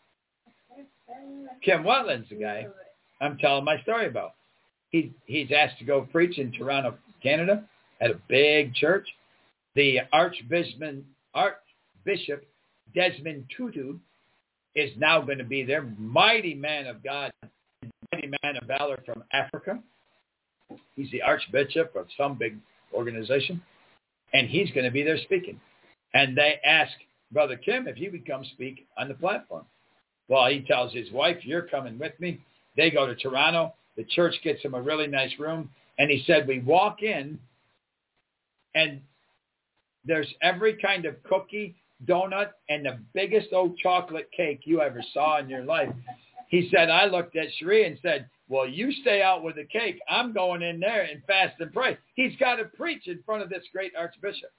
Kim Wetland's the guy I'm telling my story about. He, he's asked to go preach in Toronto, Canada, at a big church. The Archbishop, Archbishop Desmond Tutu is now going to be there. Mighty man of God, mighty man of valor from Africa. He's the Archbishop of some big organization. And he's going to be there speaking. And they ask Brother Kim if he would come speak on the platform. Well, he tells his wife, you're coming with me. They go to Toronto. The church gets him a really nice room. And he said, we walk in, and there's every kind of cookie, donut, and the biggest old chocolate cake you ever saw in your life. He said, I looked at Cherie and said, well, you stay out with the cake. I'm going in there and fast and pray. He's got to preach in front of this great archbishop.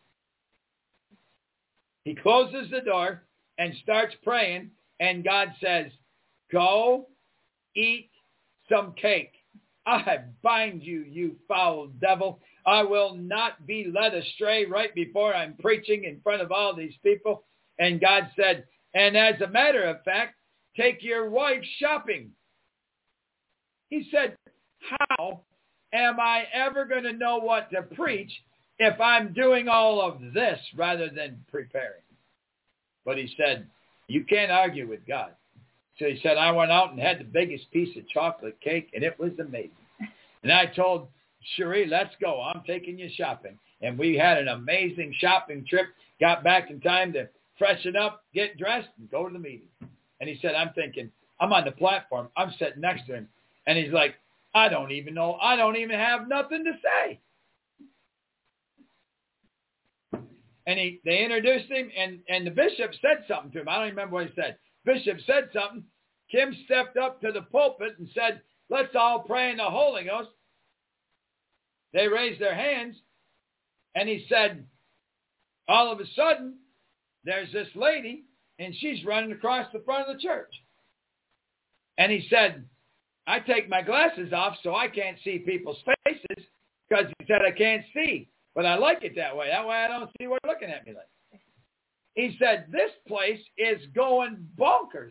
He closes the door and starts praying, and God says, go eat some cake. I bind you, you foul devil. I will not be led astray right before I'm preaching in front of all these people. And God said, and as a matter of fact, take your wife shopping. He said, how am I ever going to know what to preach if I'm doing all of this rather than preparing? But he said, you can't argue with God. So he said, I went out and had the biggest piece of chocolate cake, and it was amazing. And I told Cherie, let's go. I'm taking you shopping. And we had an amazing shopping trip, got back in time to freshen up, get dressed, and go to the meeting. And he said, I'm thinking, I'm on the platform. I'm sitting next to him. And he's like, I don't even know. I don't even have nothing to say. And he, they introduced him, and, and the bishop said something to him. I don't even remember what he said. Bishop said something, Kim stepped up to the pulpit and said, let's all pray in the Holy Ghost. They raised their hands, and he said, all of a sudden, there's this lady, and she's running across the front of the church. And he said, I take my glasses off so I can't see people's faces, because he said I can't see. But I like it that way. That way I don't see what they're looking at me like. He said, this place is going bonkers.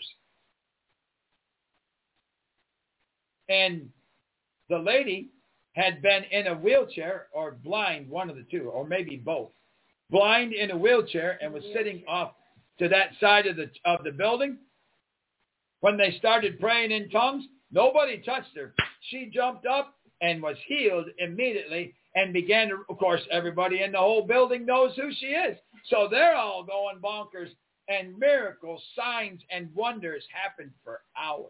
And the lady had been in a wheelchair or blind, one of the two, or maybe both. Blind in a wheelchair and was sitting off to that side of the of the building. When they started praying in tongues, nobody touched her. She jumped up and was healed immediately and began to, of course, everybody in the whole building knows who she is. So they're all going bonkers, and miracles, signs, and wonders happened for hours.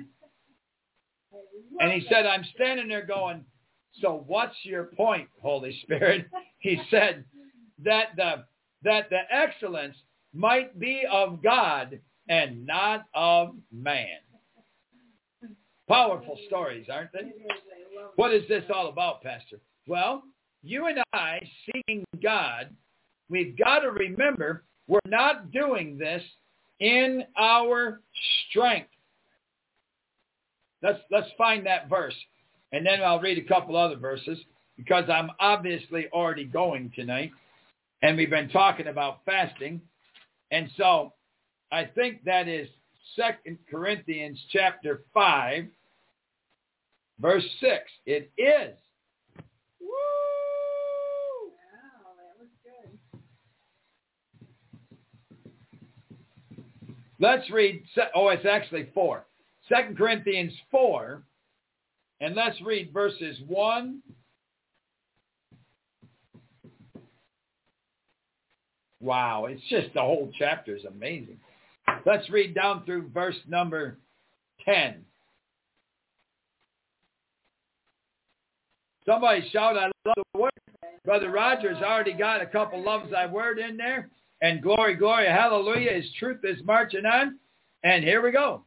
And he said, I'm standing there going, so what's your point, Holy Spirit? He said that the that the excellence might be of God and not of man. Powerful stories, aren't they? What is this all about, Pastor? Well, you and I seeking God, we've got to remember we're not doing this in our strength. Let's let's find that verse, and then I'll read a couple other verses, because I'm obviously already going tonight, and we've been talking about fasting, and so I think that is Second Corinthians chapter five, verse six. It is. Woo! Wow, that was good. Let's read. Oh, it's actually four. Second Corinthians four, and let's read verses one. Wow, it's just the whole chapter is amazing. Let's read down through verse number ten. Somebody shout, I love the word. Brother Rogers already got a couple loves thy word in there. And glory, glory, hallelujah, his truth is marching on. And here we go.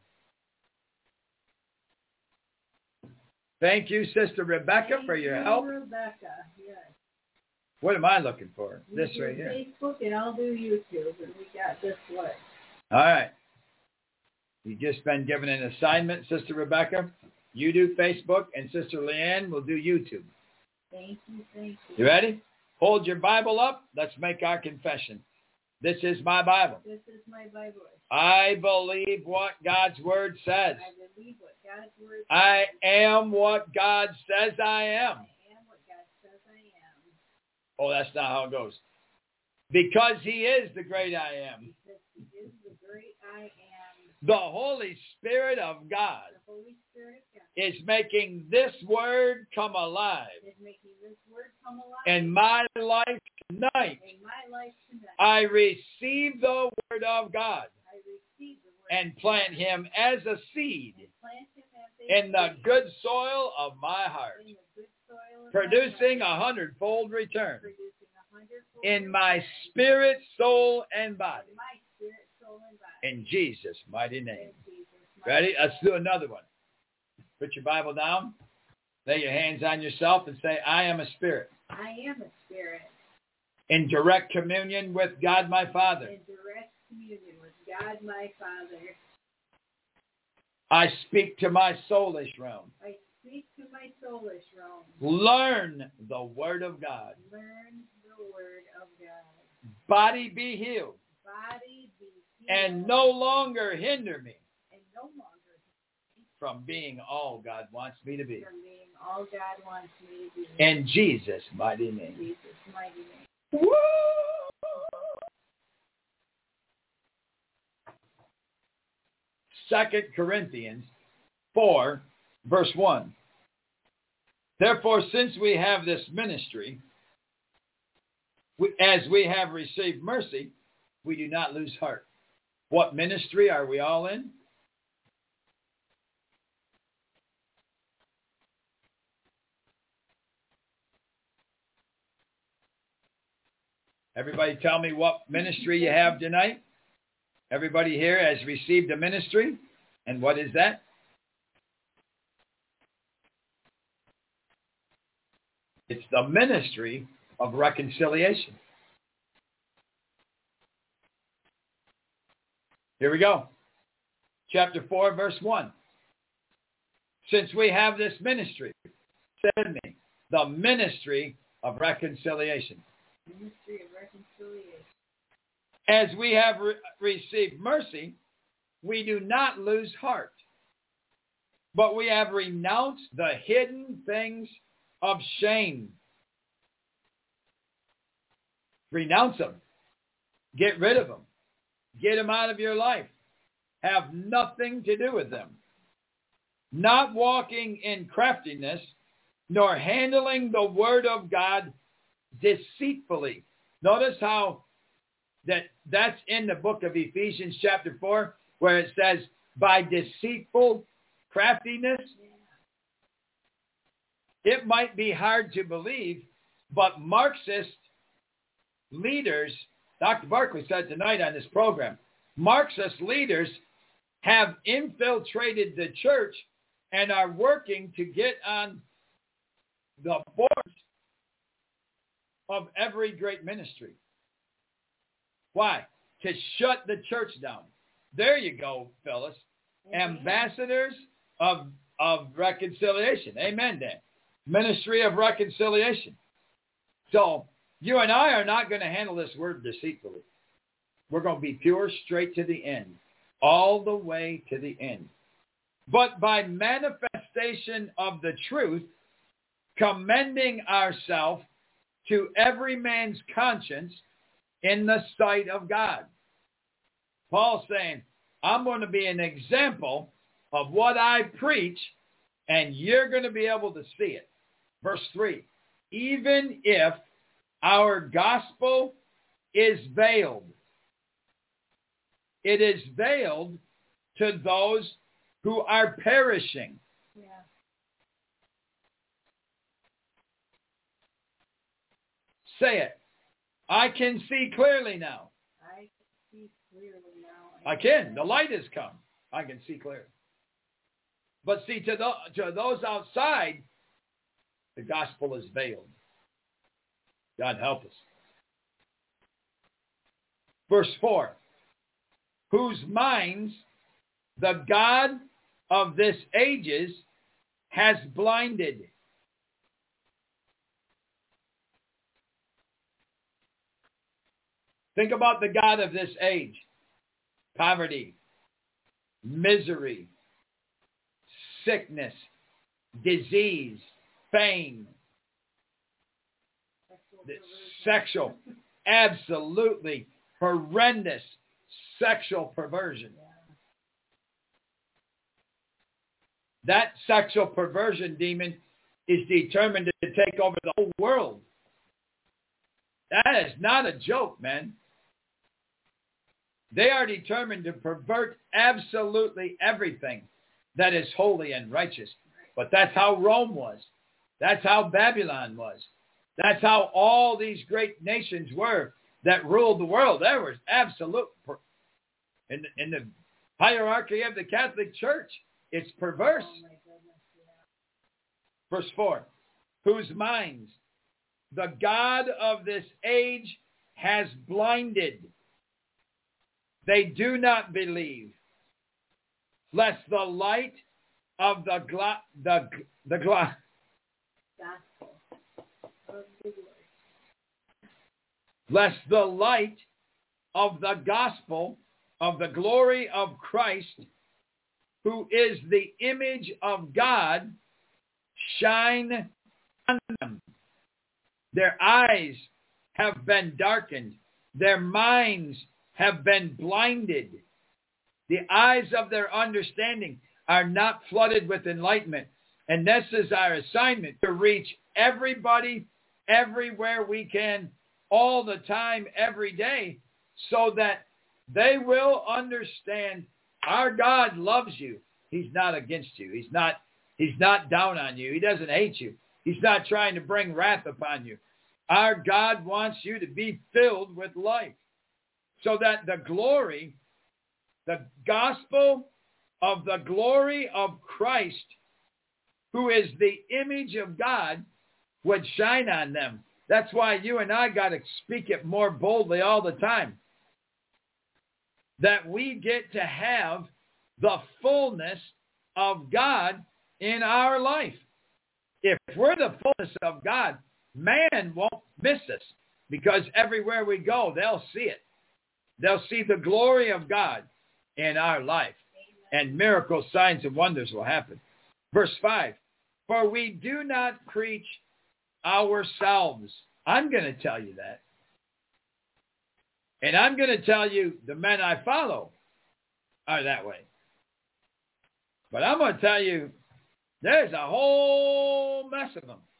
Thank you, Sister Rebecca, Thank for your you, help. Rebecca, yes. What am I looking for? You This do right here. Facebook, and I'll do YouTube, and we got this one. All right. You've just been given an assignment, Sister Rebecca. You do Facebook, and Sister Leanne will do YouTube. Thank you, thank you. You ready? Hold your Bible up. Let's make our confession. This is my Bible. This is my Bible. I believe what God's Word says. I believe what God's Word says. I am what God says I am. I am what God says I am. Oh, that's not how it goes. Because He is the great I am. Because He is the great I am. The Holy Spirit of God The Holy Spirit of God is making this Word come alive is making this Word come alive in my life tonight. in my life tonight. I receive the Word of God I receive the Word and of plant God Him as a seed and plant Him as a in the seed good soil of my heart, in the good soil of producing my a heart, hundredfold return producing a hundredfold in my return spirit, soul, and body. in my spirit, soul, and body. In Jesus' mighty name. In Jesus' mighty Ready? name. Let's do another one. Put your Bible down. Lay your hands on yourself and say, I am a spirit. I am a spirit In direct communion with God my Father. in direct communion with God my Father. I speak to my soulish realm. I speak to my soulish realm. Learn the Word of God. Learn the Word of God. Body be healed. Body be healed. And no longer hinder me and no longer from being all God wants me to be. from being all God wants me to be. In Jesus' mighty In name. Jesus' mighty name. Woo! Second Corinthians four, verse one. Therefore, since we have this ministry, we, as we have received mercy, we do not lose heart. What ministry are we all in? Everybody tell me what ministry you have tonight. Everybody here has received a ministry, And what is that? It's the ministry of reconciliation. Here we go. Chapter four, verse one. Since we have this ministry, send me the ministry of reconciliation. Ministry of reconciliation. As we have re- received mercy, we do not lose heart, but we have renounced the hidden things of shame. Renounce them. Get rid of them. Get them out of your life. Have nothing to do with them. Not walking in craftiness, nor handling the word of God deceitfully. Notice how that that's in the book of Ephesians chapter four, where it says, by deceitful craftiness. It might be hard to believe, but Marxist leaders, Doctor Barkley said tonight on this program, Marxist leaders have infiltrated the church and are working to get on the board of every great ministry. Why? To shut the church down. There you go, Phyllis. Amen. Ambassadors of, of reconciliation. Amen, Dan. Ministry of reconciliation. So you and I are not going to handle this word deceitfully. We're going to be pure straight to the end. All the way to the end. But by manifestation of the truth, commending ourselves to every man's conscience in the sight of God. Paul's saying, I'm going to be an example of what I preach, and you're going to be able to see it. Verse three, even if our gospel is veiled, it is veiled to those who are perishing. Yeah. Say it. I can see clearly now. I can see clearly now. I can. The light has come. I can see clearly. But see, to, the, to those outside, the gospel is veiled. God help us. Verse four. Whose minds the God of this ages has blinded. Think about the God of this age. Poverty, misery, sickness, disease, pain, sexual, absolutely horrendous sexual perversion. That sexual perversion demon is determined to take over the whole world. That is not a joke, man. They are determined to pervert absolutely everything that is holy and righteous. But that's how Rome was. That's how Babylon was. That's how all these great nations were that ruled the world. There was absolute, per- in, in the hierarchy of the Catholic Church, it's perverse. Oh my goodness, yeah. Verse four, whose minds the God of this age has blinded. They do not believe, lest the light of the gla- the the gla- Gospel of the Lord. lest the light of the gospel of the glory of Christ, who is the image of God, shine on them. Their eyes have been darkened. Their minds have been blinded. The eyes of their understanding are not flooded with enlightenment. And this is our assignment, to reach everybody, everywhere we can, all the time, every day, so that they will understand our God loves you. He's not against you. He's not, he's not down on you. He doesn't hate you. He's not trying to bring wrath upon you. Our God wants you to be filled with life, so that the glory, the gospel of the glory of Christ, who is the image of God, would shine on them. That's why you and I got to speak it more boldly all the time. That we get to have the fullness of God in our life. If we're the fullness of God, man won't miss us, because everywhere we go, they'll see it. They'll see the glory of God in our life. And miracles, signs, and wonders will happen. Verse five, for we do not preach ourselves. I'm going to tell you that. And I'm going to tell you the men I follow are that way. But I'm going to tell you there's a whole mess of them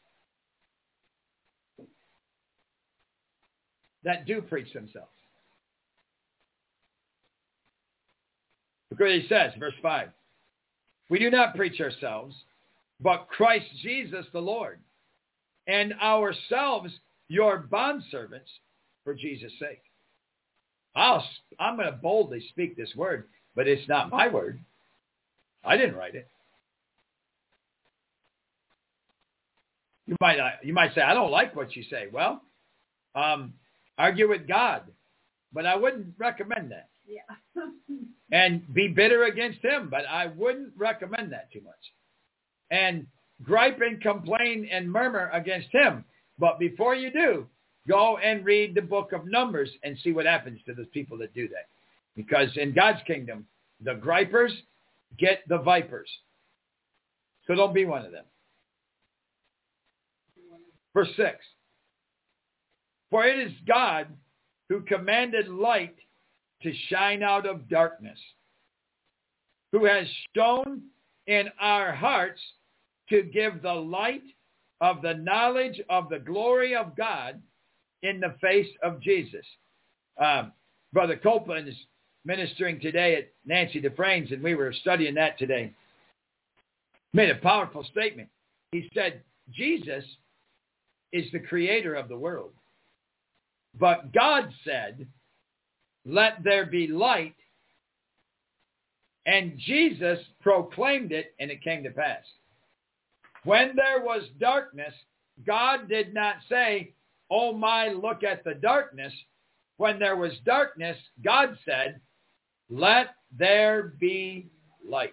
that do preach themselves. Look what he says, verse five. We do not preach ourselves, but Christ Jesus the Lord, and ourselves your bondservants for Jesus' sake. I'll, I'm going to boldly speak this word, but it's not my word. I didn't write it. You might, you might say, I don't like what you say. Well, um, argue with God, but I wouldn't recommend that. Yeah. And be bitter against him, but I wouldn't recommend that too much. And gripe and complain and murmur against him. But before you do, go and read the book of Numbers and see what happens to those people that do that. Because in God's kingdom, the gripers get the vipers. So don't be one of them. Verse six. For it is God who commanded light to shine out of darkness, who has shone in our hearts to give the light of the knowledge of the glory of God in the face of Jesus. Um, Brother Copeland is ministering today at Nancy Dufresne's, and we were studying that today. Made a powerful statement. He said, Jesus is the creator of the world. But God said, let there be light, and Jesus proclaimed it, and it came to pass. When there was darkness, God did not say, oh my, look at the darkness. When there was darkness, God said, let there be light.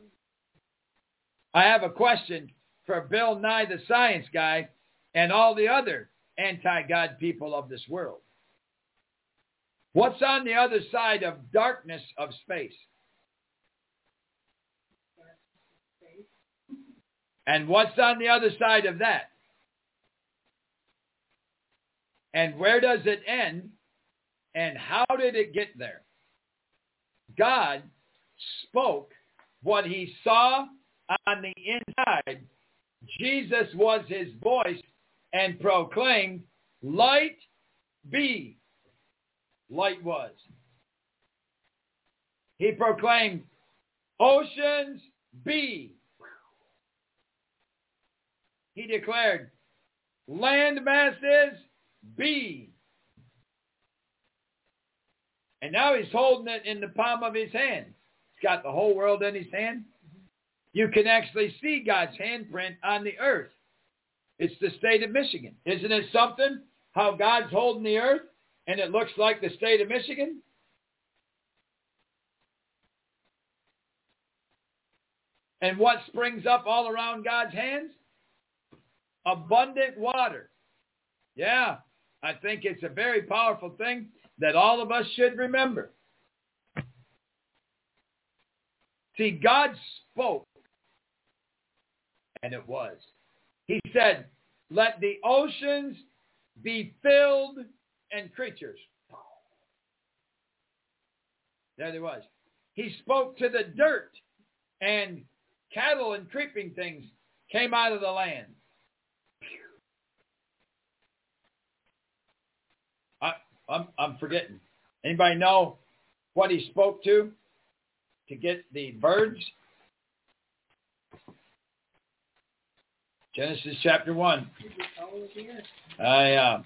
I have a question for Bill Nye the Science Guy and all the other anti-God people of this world. What's on the other side of darkness of space? And what's on the other side of that? And where does it end? And how did it get there? God spoke what he saw on the inside. Jesus was his voice and proclaimed, light be. Light was. He proclaimed, oceans be. He declared, land masses be. And now he's holding it in the palm of his hand. He's got the whole world in his hand. You can actually see God's handprint on the earth. It's the state of Michigan. Isn't it something how God's holding the earth and it looks like the state of Michigan? And what springs up all around God's hands? Abundant water. Yeah, I think it's a very powerful thing that all of us should remember. See, God spoke, and it was. He said, let the oceans be filled and creatures. There there was. He spoke to the dirt, and cattle and creeping things came out of the land. I, I'm, I'm forgetting. Anybody know what he spoke to to get the birds? Genesis chapter one. I, uh,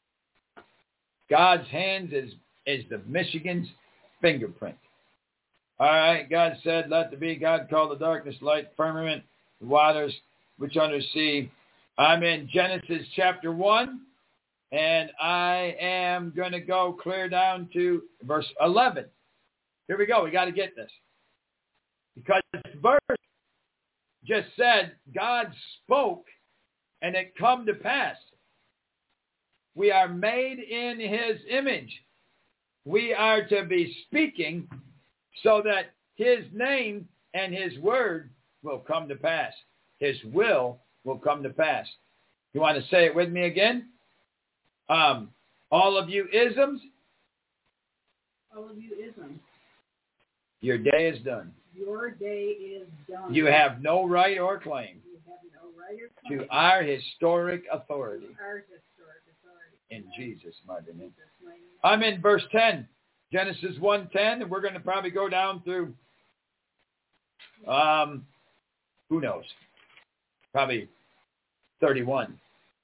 God's hands is, is the Michigan's fingerprint. All right, God said, let there be. God called the darkness light, firmament, the waters which under sea. I'm in Genesis chapter one, and I am going to go clear down to verse eleven. Here we go. We got to get this. Because this verse just said, God spoke, and it come to pass. We are made in his image. We are to be speaking so that his name and his word will come to pass. His will will come to pass. You want to say it with me again? Um, all of you isms. All of you isms. Your day is done. Your day is done. You have no right or claim, you have no right or claim to our historic authority. Our historic authority. In Jesus' mighty name. I'm in verse ten. Genesis one ten, and we're going to probably go down through, um, who knows, probably thirty-one.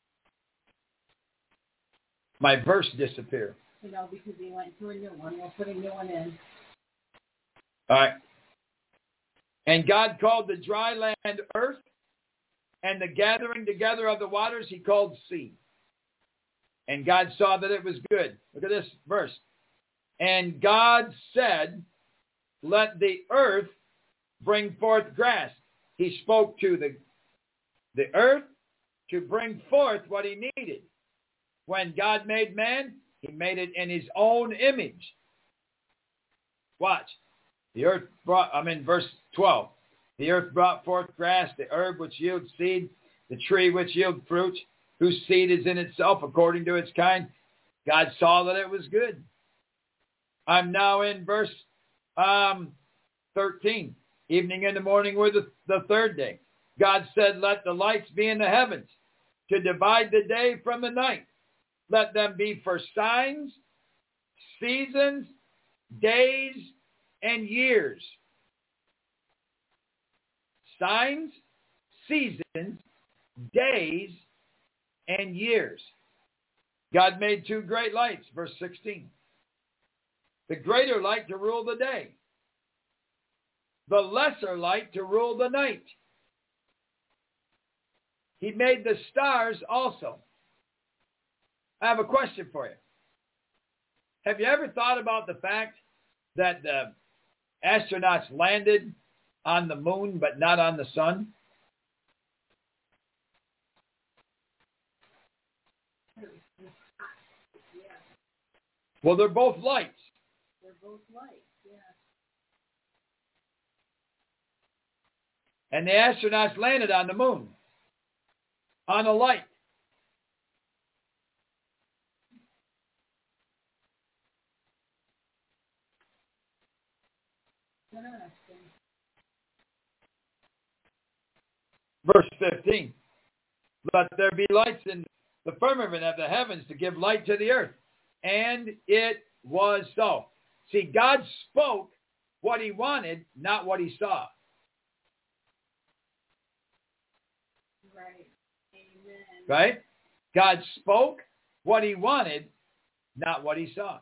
My verse disappeared. You know, because he went to a new one. We'll put a new one in. All right. And God called the dry land earth, and the gathering together of the waters he called sea. And God saw that it was good. Look at this verse. And God said, let the earth bring forth grass. He spoke to the, the earth to bring forth what he needed. When God made man, he made it in his own image. Watch. The earth brought, I'm in verse twelve. The earth brought forth grass, the herb which yields seed, the tree which yields fruit, whose seed is in itself according to its kind. God saw that it was good. I'm now in verse um, thirteen. Evening and the morning were the, the third day. God said, let the lights be in the heavens to divide the day from the night. Let them be for signs, seasons, days, and years. Signs, seasons, days, and years. God made two great lights, verse sixteen. The greater light to rule the day. The lesser light to rule the night. He made the stars also. I have a question for you. Have you ever thought about the fact that the astronauts landed on the moon but not on the sun? Well, they're both lights. They're both lights, yeah. And the astronauts landed on the moon, on a light. Verse fifteen. Let there be lights in the firmament of the heavens to give light to the earth. And it was so. See, God spoke what he wanted, not what he saw. Right. Amen. Right? God spoke what he wanted, not what he saw.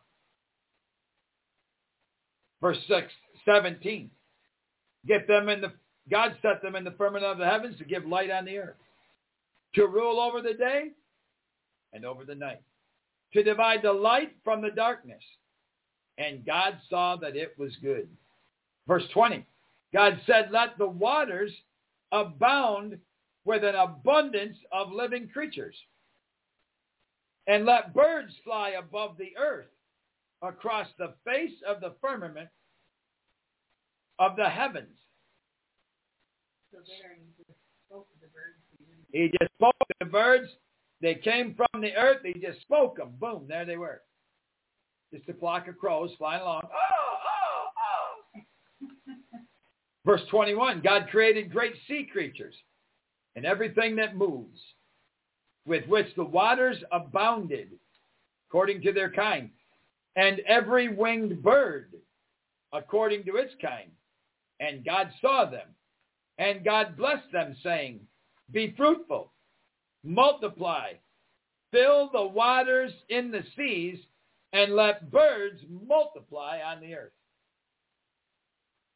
Verse six, seventeen. Get them in the God set them in the firmament of the heavens to give light on the earth, to rule over the day and over the night, to divide the light from the darkness. And God saw that it was good. Verse twenty. God said, let the waters abound with an abundance of living creatures, and let birds fly above the earth across the face of the firmament of the heavens. So there he just spoke to the birds. He just spoke to the birds. They came from the earth. He just spoke them. Boom, there they were. Just a flock of crows flying along. Oh, oh, oh. Verse twenty-one, God created great sea creatures and everything that moves, with which the waters abounded, according to their kind, and every winged bird, according to its kind. And God saw them, and God blessed them, saying, be fruitful, multiply, fill the waters in the seas, and let birds multiply on the earth.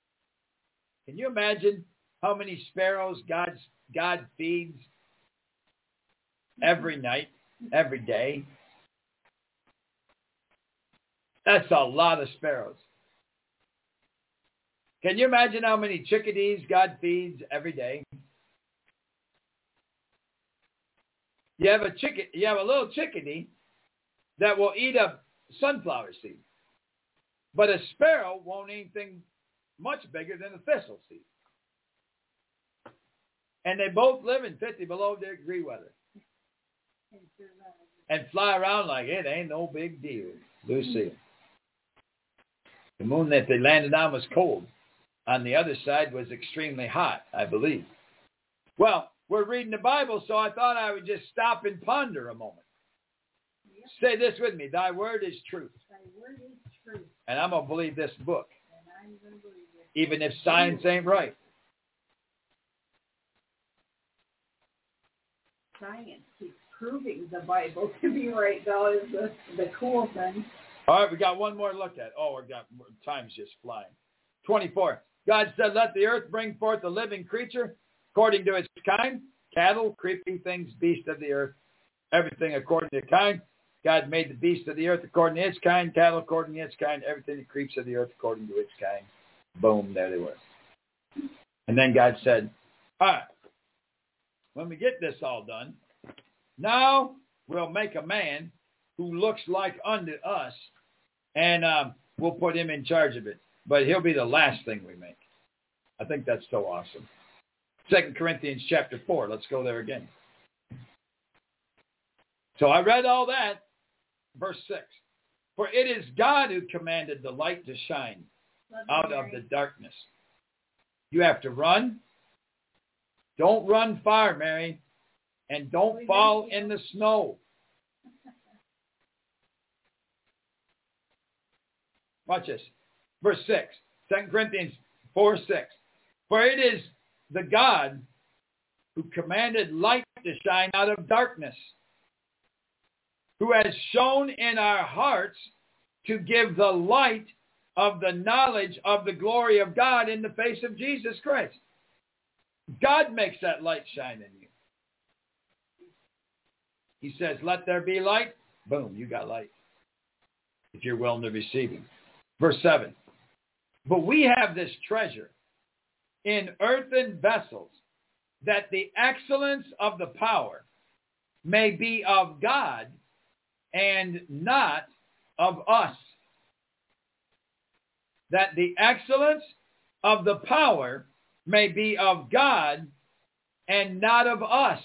Can you imagine how many sparrows God, God feeds every night, every day? That's a lot of sparrows. Can you imagine how many chickadees God feeds every day? You have a chicken, you have a little chickadee that will eat a sunflower seed. But a sparrow won't eat anything much bigger than a thistle seed. And they both live in fifty below degree weather. And fly around like it ain't no big deal. Lucille. The moon that they landed on was cold. On the other side was extremely hot, I believe. Well, we're reading the Bible, so I thought I would just stop and ponder a moment. Yep. Say this with me. Thy word is truth. Thy word is truth. And I'm going to believe this book. And I'm going to believe it. Even if science ain't right. Science keeps proving the Bible to be right, though, is the, the cool thing. All right, we got one more look at. Oh, we got time's just flying. twenty-four. God said, let the earth bring forth a living creature according to its kind, cattle, creeping things, beasts of the earth, everything according to kind. God made the beasts of the earth according to its kind, cattle according to its kind, everything that creeps of the earth according to its kind. Boom, there they were. And then God said, all right, when we get this all done, now we'll make a man who looks like unto us, and um, we'll put him in charge of it. But he'll be the last thing we make. I think that's so awesome. Second Corinthians chapter four. Let's go there again. So I read all that. Verse six. For it is God who commanded the light to shine out of the darkness. You have to run. Don't run far, Mary. And don't fall in the snow. Watch this. Verse six. Second Corinthians four six. For it is the God who commanded light to shine out of darkness, who has shone in our hearts to give the light of the knowledge of the glory of God in the face of Jesus Christ. God makes that light shine in you. He says, let there be light. Boom, you got light. If you're willing to receive him. Verse seven. But we have this treasure in earthen vessels, that the excellence of the power may be of God and not of us. That the excellence of the power may be of God and not of us.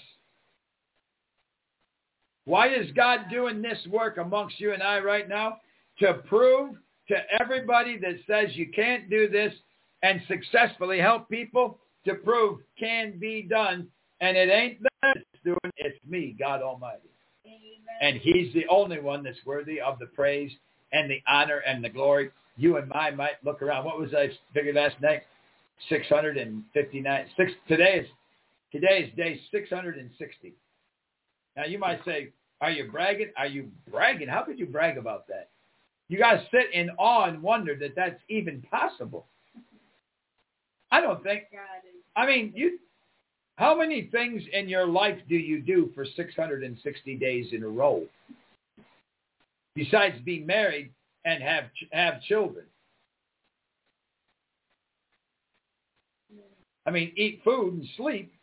Why is God doing this work amongst you and I right now? To prove to everybody that says you can't do this and successfully help people, to prove can be done. And it ain't that it's doing, it's me, God Almighty. Amen. And he's the only one that's worthy of the praise and the honor and the glory. You and I might look around. What was I figured last night? six hundred fifty-nine. Six, today is today is day six hundred sixty. Now you might say, are you bragging? Are you bragging? How could you brag about that? You got to sit in awe and wonder that that's even possible. I don't think, I mean, you. How many things in your life do you do for six hundred sixty days in a row? Besides be married and have have children. I mean, eat food and sleep.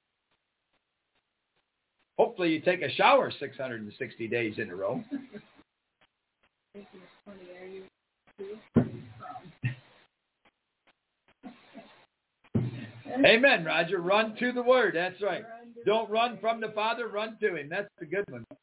Hopefully you take a shower six hundred sixty days in a row. Amen, Roger. Run to the Word. That's right. Don't run from the Father. Run to Him. That's the good one.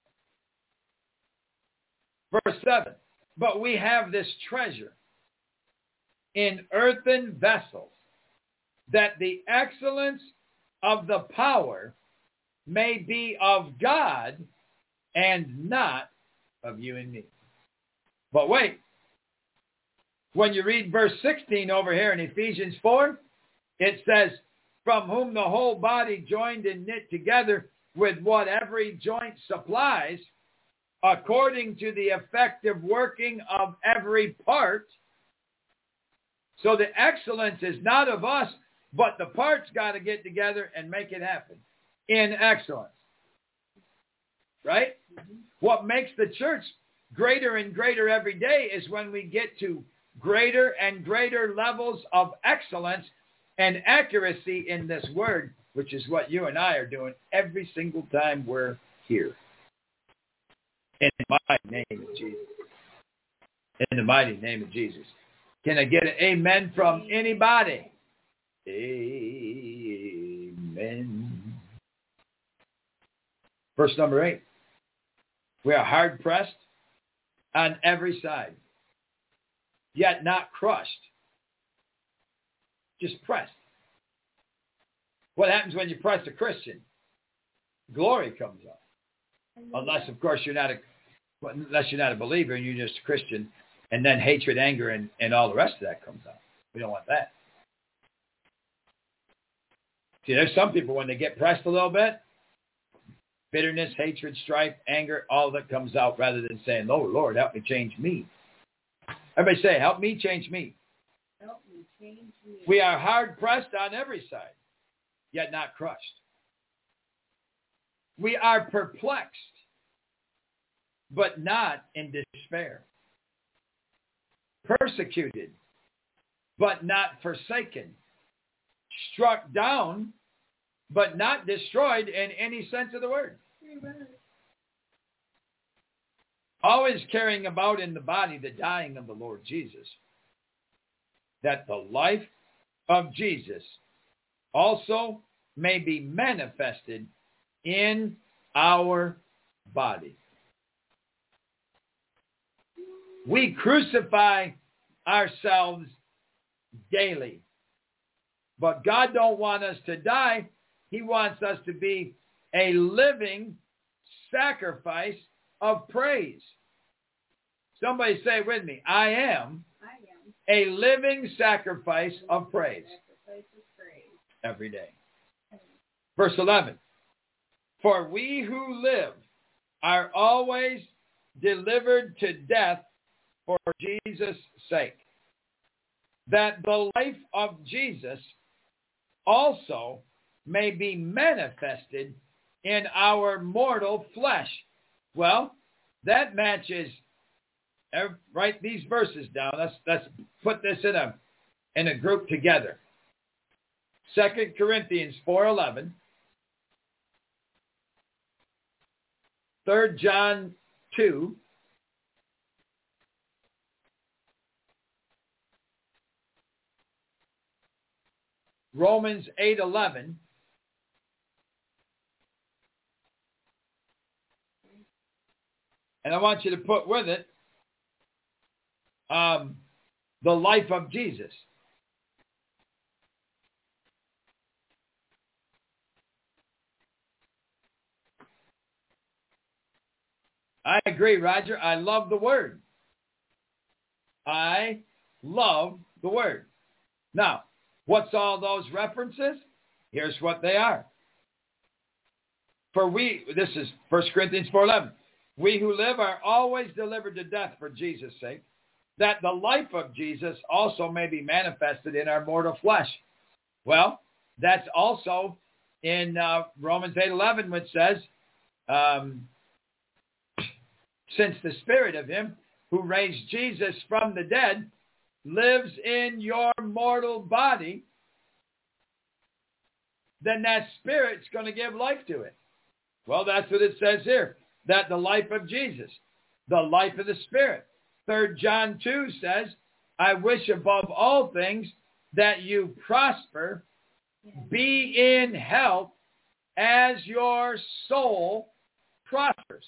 Verse seven. But we have this treasure in earthen vessels, that the excellence of the power may be of God and not of you and me. But wait. When you read verse sixteen over here in Ephesians four, it says, from whom the whole body joined and knit together with what every joint supplies, according to the effective working of every part. So the excellence is not of us, But the parts got to get together and make it happen in excellence. Right? Mm-hmm. What makes the church greater and greater every day is when we get to greater and greater levels of excellence and accuracy in this word, which is what you and I are doing every single time we're here. In the mighty name of Jesus. In the mighty name of Jesus. Can I get an amen from anybody? Amen. Verse number eight. We are hard pressed on every side, yet not crushed. Just pressed. What happens when you press a Christian? Glory comes up. Unless, of course, you're not a unless you're not a believer and you're just a Christian, and then hatred, anger, and, and all the rest of that comes out. We don't want that. See, there's some people when they get pressed a little bit, bitterness, hatred, strife, anger, all of that comes out rather than saying, "Oh, Lord, help me change me." Everybody say, "Help me change me." Help me change me. We are hard pressed on every side, yet not crushed. We are perplexed, but not in despair. Persecuted, but not forsaken. Struck down, but not destroyed in any sense of the word. Amen. Always carrying about in the body the dying of the Lord Jesus, that the life of Jesus also may be manifested in our body. We crucify ourselves daily. But God don't want us to die. He wants us to be a living sacrifice of praise. Somebody say it with me. I am, I am a living sacrifice of praise. Sacrifice of praise. Every day. Verse eleven. For we who live are always delivered to death for Jesus' sake, that the life of Jesus also may be manifested in our mortal flesh. Well, that matches. Write these verses down. Let's let's put this in a in a group together. Second Corinthians four eleven. Third John two. Romans eight eleven. And I want you to put with it um, the life of Jesus. I agree, Roger. I love the word. I love the word. Now, what's all those references? Here's what they are. For we, this is First Corinthians four eleven. We who live are always delivered to death for Jesus' sake, that the life of Jesus also may be manifested in our mortal flesh. Well, that's also in uh, Romans eight eleven, which says, um, since the spirit of him who raised Jesus from the dead lives in your mortal body, then that spirit's going to give life to it. Well, that's what it says here, that the life of Jesus, the life of the Spirit. Third John two says, I wish above all things that you prosper, be in health as your soul prospers.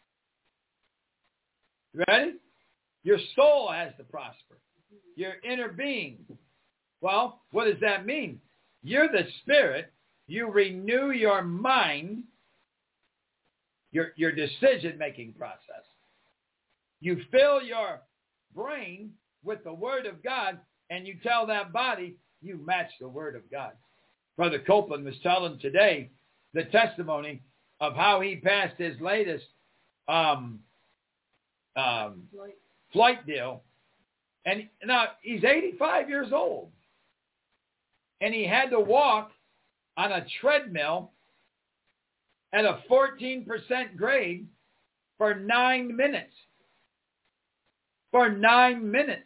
Ready? Your soul has to prosper. Your inner being. Well, what does that mean? You're the spirit. You renew your mind, your, your decision-making process. You fill your brain with the Word of God, and you tell that body, you match the Word of God. Brother Copeland was telling today the testimony of how he passed his latest um, um, flight deal. And now he's eighty-five years old. and he had to walk on a treadmill at a fourteen percent grade for nine minutes. For nine minutes.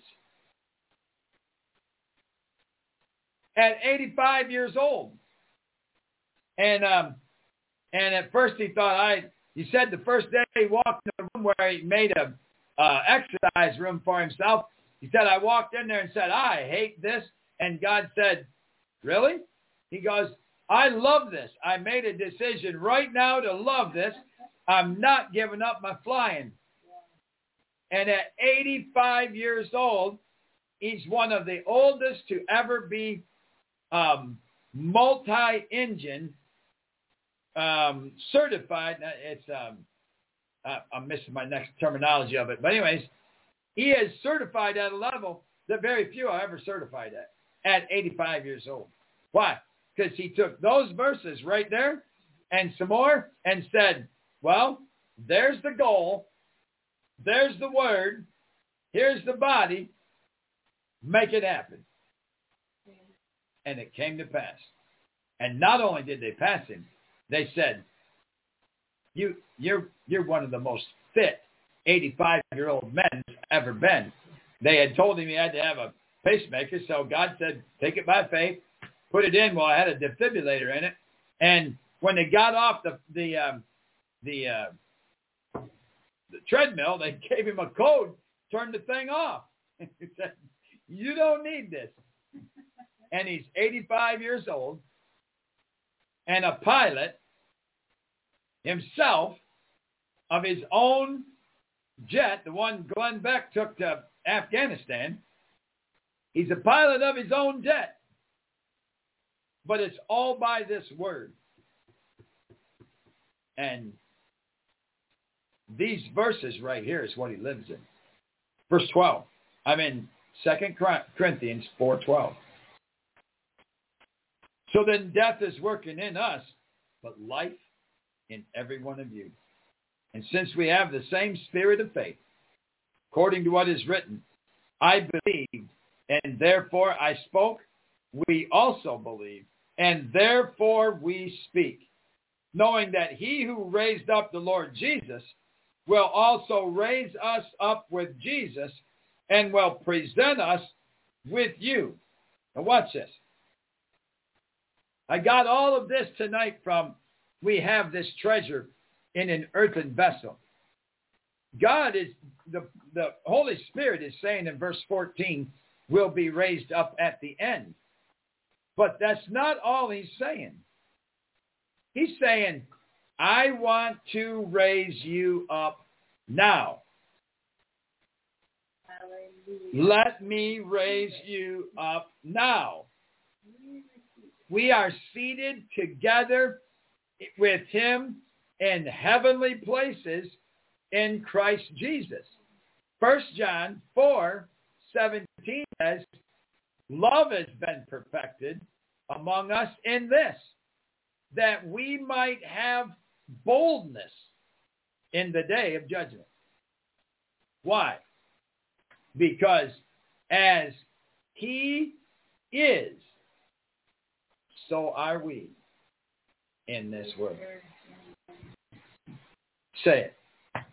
At eighty-five years old. And um, and at first he thought, I, he said the first day he walked in the room where he made a uh, exercise room for himself, he said, I walked in there and said, I hate this. And God said, really? He goes, I love this. I made a decision right now to love this. I'm not giving up my flying. And at eighty-five years old, he's one of the oldest to ever be um, multi-engine um, certified. It's um, uh, I'm missing my next terminology of it. But anyways, he is certified at a level that very few are ever certified at, at eighty-five years old. Why? Because he took those verses right there and some more and said, well, there's the goal. There's the word. Here's the body. Make it happen. And it came to pass. And not only did they pass him, they said, you, you're, you're one of the most fit eighty-five-year-old men ever been. They had told him he had to have a pacemaker, so God said, take it by faith, put it in. Well, I had a defibrillator in it. And when they got off the the um, the, uh, the treadmill, they gave him a code, turned the thing off. He said, you don't need this. And he's eighty-five years old and a pilot himself of his own jet, the one Glenn Beck took to Afghanistan. He's a pilot of his own jet. But it's all by this word. And these verses right here is what he lives in. Verse twelve. I'm in Second Corinthians four twelve. So then death is working in us, but life in every one of you. And since we have the same spirit of faith, according to what is written, I believed, and therefore I spoke. We also believe, and therefore we speak, knowing that he who raised up the Lord Jesus will also raise us up with Jesus and will present us with you. Now watch this. I got all of this tonight from, we have this treasure in an earthen vessel. God is, the, the Holy Spirit is saying in verse fourteen, will be raised up at the end. But that's not all he's saying. He's saying, I want to raise you up now. Hallelujah. Let me raise you up now. We are seated together with him in heavenly places in Christ Jesus. First John four seventeen says, love has been perfected among us in this, that we might have boldness in the day of judgment. Why? Because as he is, so are we in this world. Say it.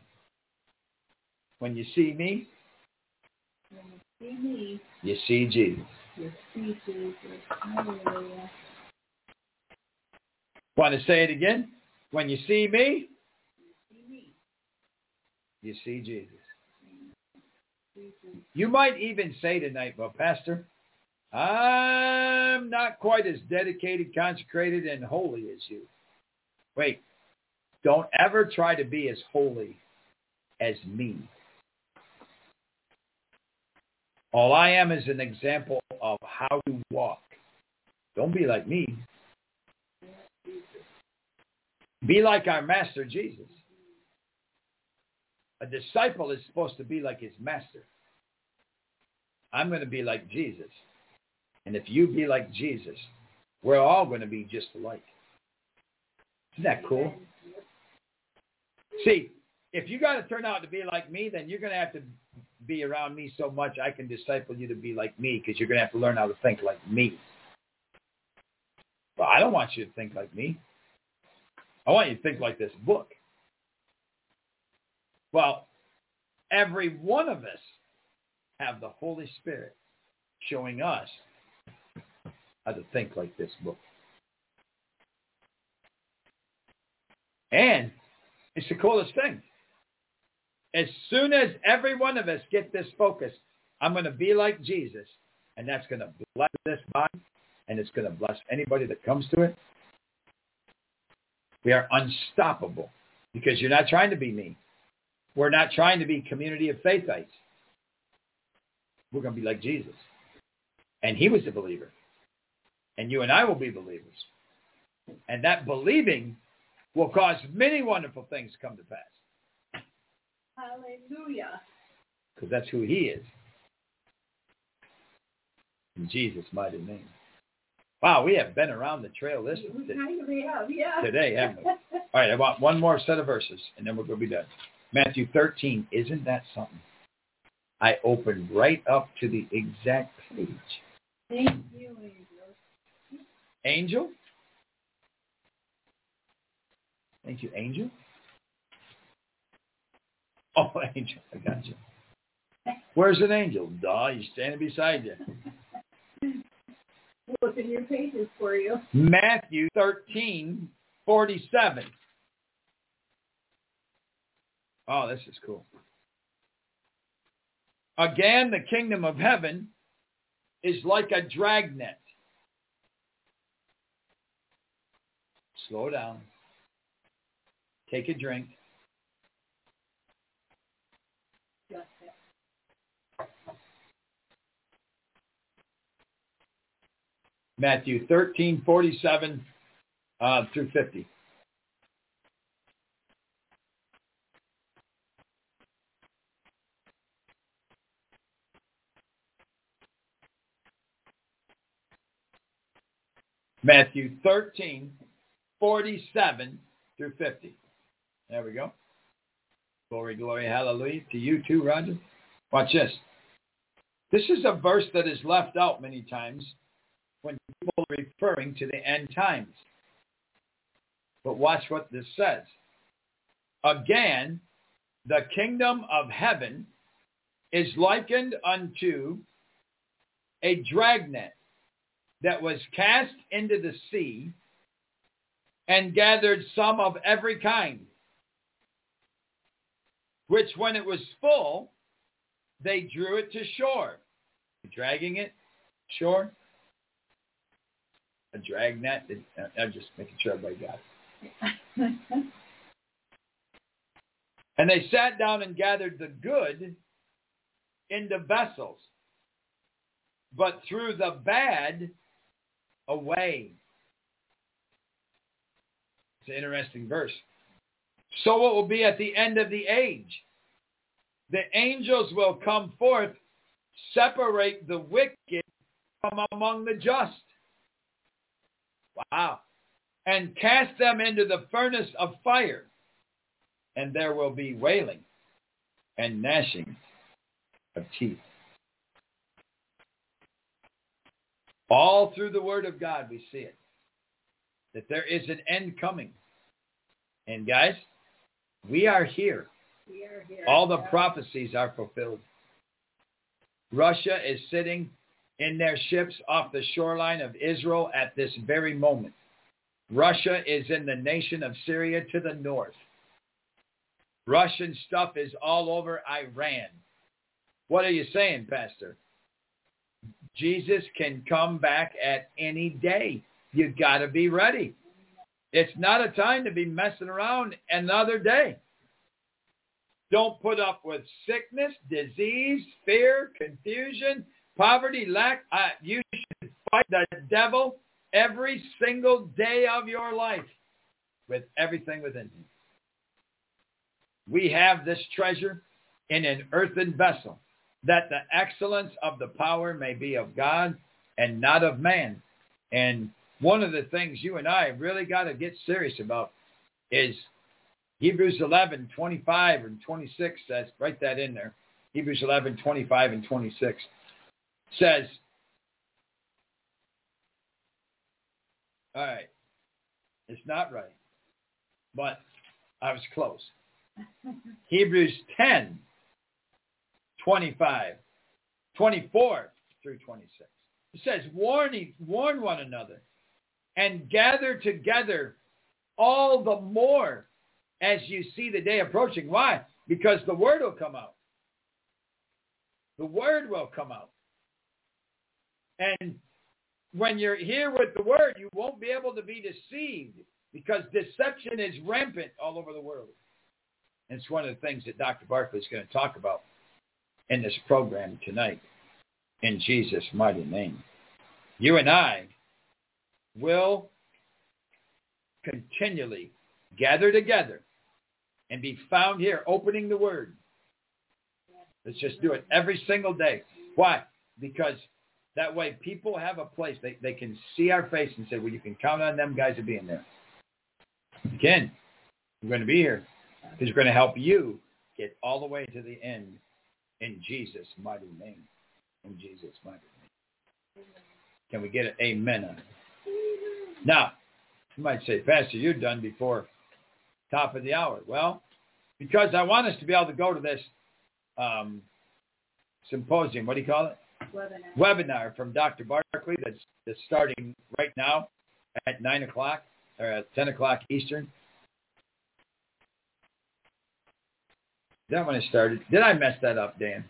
When you see me, when you see me, you see Jesus. You see Jesus. Hallelujah. Want to say it again? When you see me, you see me, you see Jesus. Jesus. You might even say tonight, well, Pastor, I'm not quite as dedicated, consecrated, and holy as you. Wait, don't ever try to be as holy as me. All I am is an example of how to walk. Don't be like me. Be like our Master Jesus. A disciple is supposed to be like his master. I'm going to be like Jesus. And if you be like Jesus, we're all going to be just alike. Isn't that cool? See, if you got to turn out to be like me, then you're going to have to be around me so much I can disciple you to be like me, because you're going to have to learn how to think like me. Well, I don't want you to think like me. I want you to think like this book. Well, every one of us have the Holy Spirit showing us how to think like this book. And it's the coolest thing. As soon as every one of us get this focus, I'm going to be like Jesus, and that's going to bless this body, and it's going to bless anybody that comes to it. We are unstoppable because you're not trying to be me. We're not trying to be community of faithites. We're going to be like Jesus. And he was a believer. And you and I will be believers. And that believing will cause many wonderful things to come to pass. Hallelujah. Because that's who he is. In Jesus' mighty name. Wow, we have been around the trail this We kind of have, yeah. today, haven't we? All right, I want one more set of verses, and then we're going to be done. Matthew thirteen, isn't that something? I opened right up to the exact page. Thank you, Angel. Angel? Thank you, Angel. Oh, Angel, I got you. Where's an angel? Duh, he's standing beside you. Look in your pages for you. Matthew thirteen, forty-seven. Oh, this is cool. Again, the kingdom of heaven is like a dragnet. Slow down. Take a drink. Just it. Matthew thirteen, forty-seven uh, through fifty. Matthew thirteen, forty-seven through fifty. There we go. Glory, glory, hallelujah. To you too, Roger. Watch this. This is a verse that is left out many times when people are referring to the end times. But watch what this says. Again, the kingdom of heaven is likened unto a dragnet that was cast into the sea and gathered some of every kind, which when it was full, they drew it to shore. Dragging it shore. A dragnet. I'm just making sure everybody got it. And they sat down and gathered the good into vessels, but threw the bad away. It's an interesting verse. So it will be at the end of the age. The angels will come forth, separate the wicked from among the just. Wow. And cast them into the furnace of fire. And there will be wailing and gnashing of teeth. All through the Word of God we see it. That there is an end coming. And guys, we are here. We are here. All the prophecies are fulfilled. Russia is sitting in their ships off the shoreline of Israel at this very moment. Russia is in the nation of Syria to the north. Russian stuff is all over Iran. What are you saying, Pastor? Jesus can come back at any day. You got to be ready. It's not a time to be messing around another day. Don't put up with sickness, disease, fear, confusion, poverty, lack. Uh, you should fight the devil every single day of your life with everything within you. We have this treasure in an earthen vessel, that the excellence of the power may be of God and not of man. And one of the things you and I really got to get serious about is Hebrews eleven, twenty-five and twenty-six says, write that in there. Hebrews eleven, twenty-five and twenty-six says, All right. It's not right. But I was close. Hebrews ten, twenty-five, twenty-four through twenty-six. It says, warn, warn one another and gather together all the more as you see the day approaching. Why? Because the word will come out. The word will come out. And when you're here with the word, you won't be able to be deceived because deception is rampant all over the world. And it's one of the things that Doctor Barkley is going to talk about in this program tonight, in Jesus' mighty name. You and I will continually gather together and be found here opening the word. Let's just do it every single day. Why? Because that way people have a place. They, they can see our face and say, well, you can count on them guys to be in there. You can. We're going to be here because we're going to help you get all the way to the end in Jesus' mighty name. In Jesus' mighty name. Can we get an amen on it? Now, you might say, Pastor, you're done before top of the hour. Well, because I want us to be able to go to this um, symposium, what do you call it? Webinar. Webinar from Doctor Barkley that's, that's starting right now at nine o'clock or at ten o'clock Eastern. Is that when it started? Did I mess that up, Dan?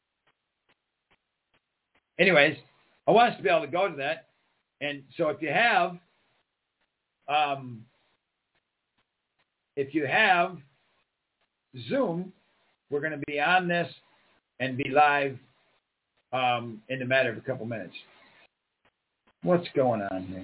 Anyways, I want us to be able to go to that. And so if you have, um, if you have Zoom, we're going to be on this and be live um, in a matter of a couple minutes. What's going on here?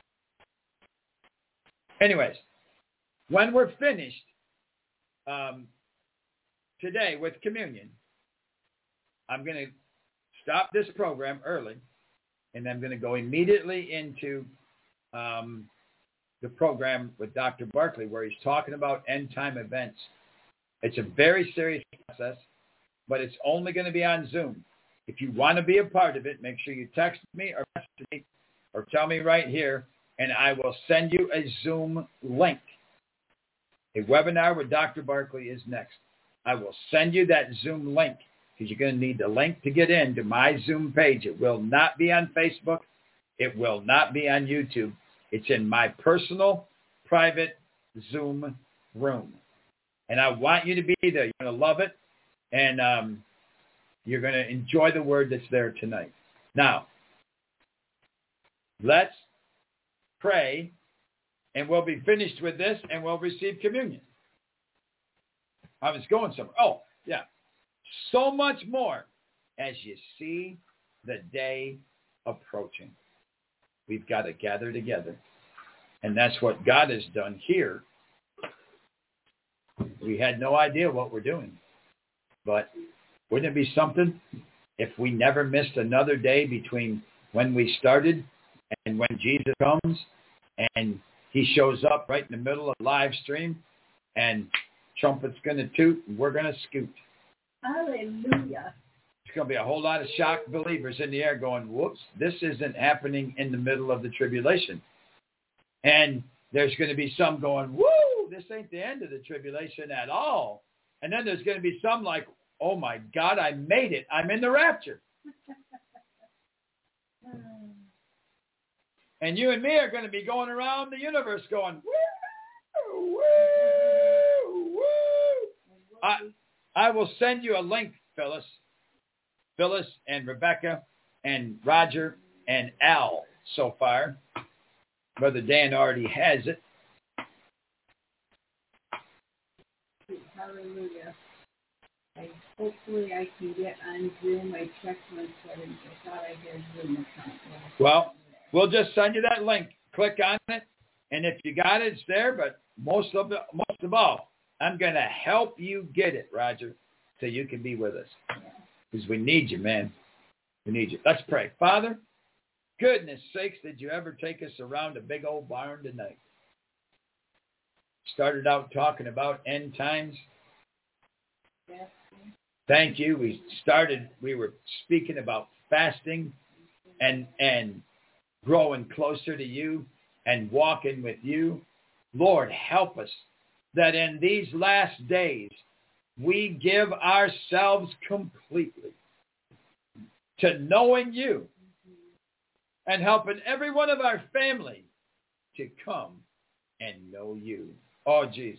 Anyways, when we're finished um, today with communion, I'm going to stop this program early, and I'm going to go immediately into um, the program with Doctor Barkley, where he's talking about end-time events. It's a very serious process, but it's only going to be on Zoom. If you want to be a part of it, make sure you text me or message me or tell me right here, and I will send you a Zoom link. A webinar with Doctor Barkley is next. I will send you that Zoom link because you're going to need the link to get into my Zoom page. It will not be on Facebook. It will not be on YouTube. It's in my personal, private Zoom room. And I want you to be there. You're going to love it. And um, you're going to enjoy the word that's there tonight. Now, let's pray, and we'll be finished with this, and we'll receive communion. I was going somewhere. Oh, yeah. So much more as you see the day approaching. We've got to gather together. And that's what God has done here. We had no idea what we're doing. But wouldn't it be something if we never missed another day between when we started and when Jesus comes and he shows up right in the middle of the live stream and trumpet's going to toot and we're going to scoot. Hallelujah. There's going to be a whole lot of shocked believers in the air going, whoops, this isn't happening in the middle of the tribulation. And there's going to be some going, woo, this ain't the end of the tribulation at all. And then there's going to be some like, oh my God, I made it. I'm in the rapture. And you and me are going to be going around the universe going, woo, woo, woo. I, I will send you a link, Phyllis. Phyllis and Rebecca and Roger and Al so far. Brother Dan already has it. Hallelujah. I, hopefully I can get on Zoom. I checked my settings. I thought I had Zoom account. Well, we'll just send you that link. Click on it, and if you got it, it's there. But most of the, most of all, I'm going to help you get it, Roger, so you can be with us. Because we need you, man. We need you. Let's pray. Father, goodness sakes, did you ever take us around a big old barn tonight? Started out talking about end times. Yes. Thank you. We started, we were speaking about fasting and and growing closer to you and walking with you. Lord, help us that in these last days we give ourselves completely to knowing you and helping every one of our family to come and know you. Oh, Jesus.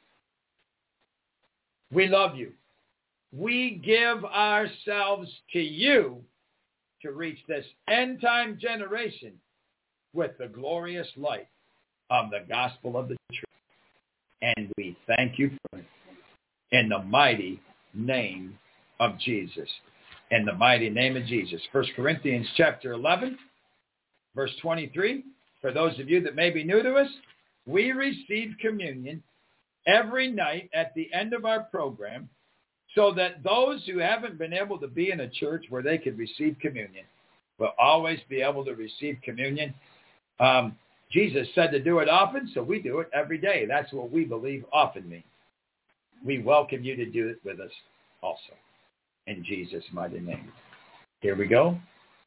We love you. We give ourselves to you to reach this end-time generation with the glorious light of the gospel of the truth. And we thank you for it in the mighty name of Jesus. In the mighty name of Jesus. First Corinthians chapter eleven, verse twenty-three. For those of you that may be new to us, we receive communion every night at the end of our program so that those who haven't been able to be in a church where they could receive communion will always be able to receive communion. Um, Jesus said to do it often, so we do it every day. That's what we believe often means. We welcome you to do it with us also. In Jesus' mighty name. Here we go.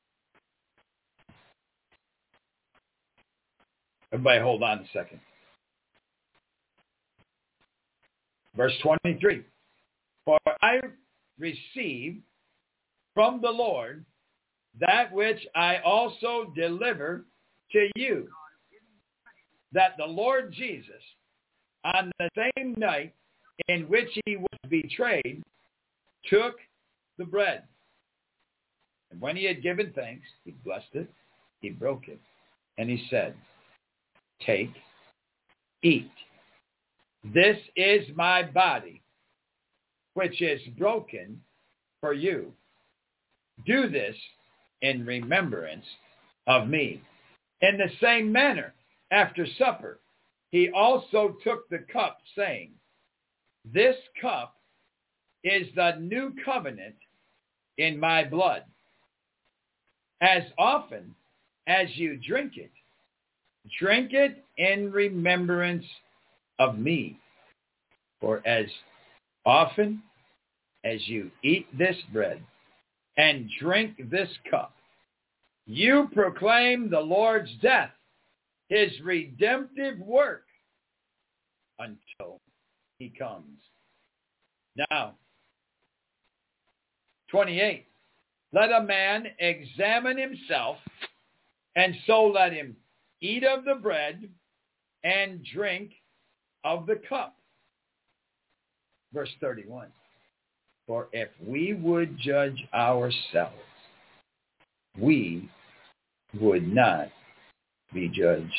Everybody hold on a second. Verse twenty-three. For I received from the Lord that which I also deliver to you, that the Lord Jesus, on the same night in which he was betrayed, took the bread. And when he had given thanks, he blessed it, he broke it, and he said, take, eat. This is my body, which is broken for you. Do this in remembrance of me. In the same manner, after supper, he also took the cup, saying, this cup is the new covenant in my blood. As often as you drink it, drink it in remembrance of me. For as often as you eat this bread and drink this cup, you proclaim the Lord's death, his redemptive work, until he comes. Now, twenty-eight. Let a man examine himself, and so let him eat of the bread and drink of the cup. Verse thirty-one. For if we would judge ourselves, we would not be judged.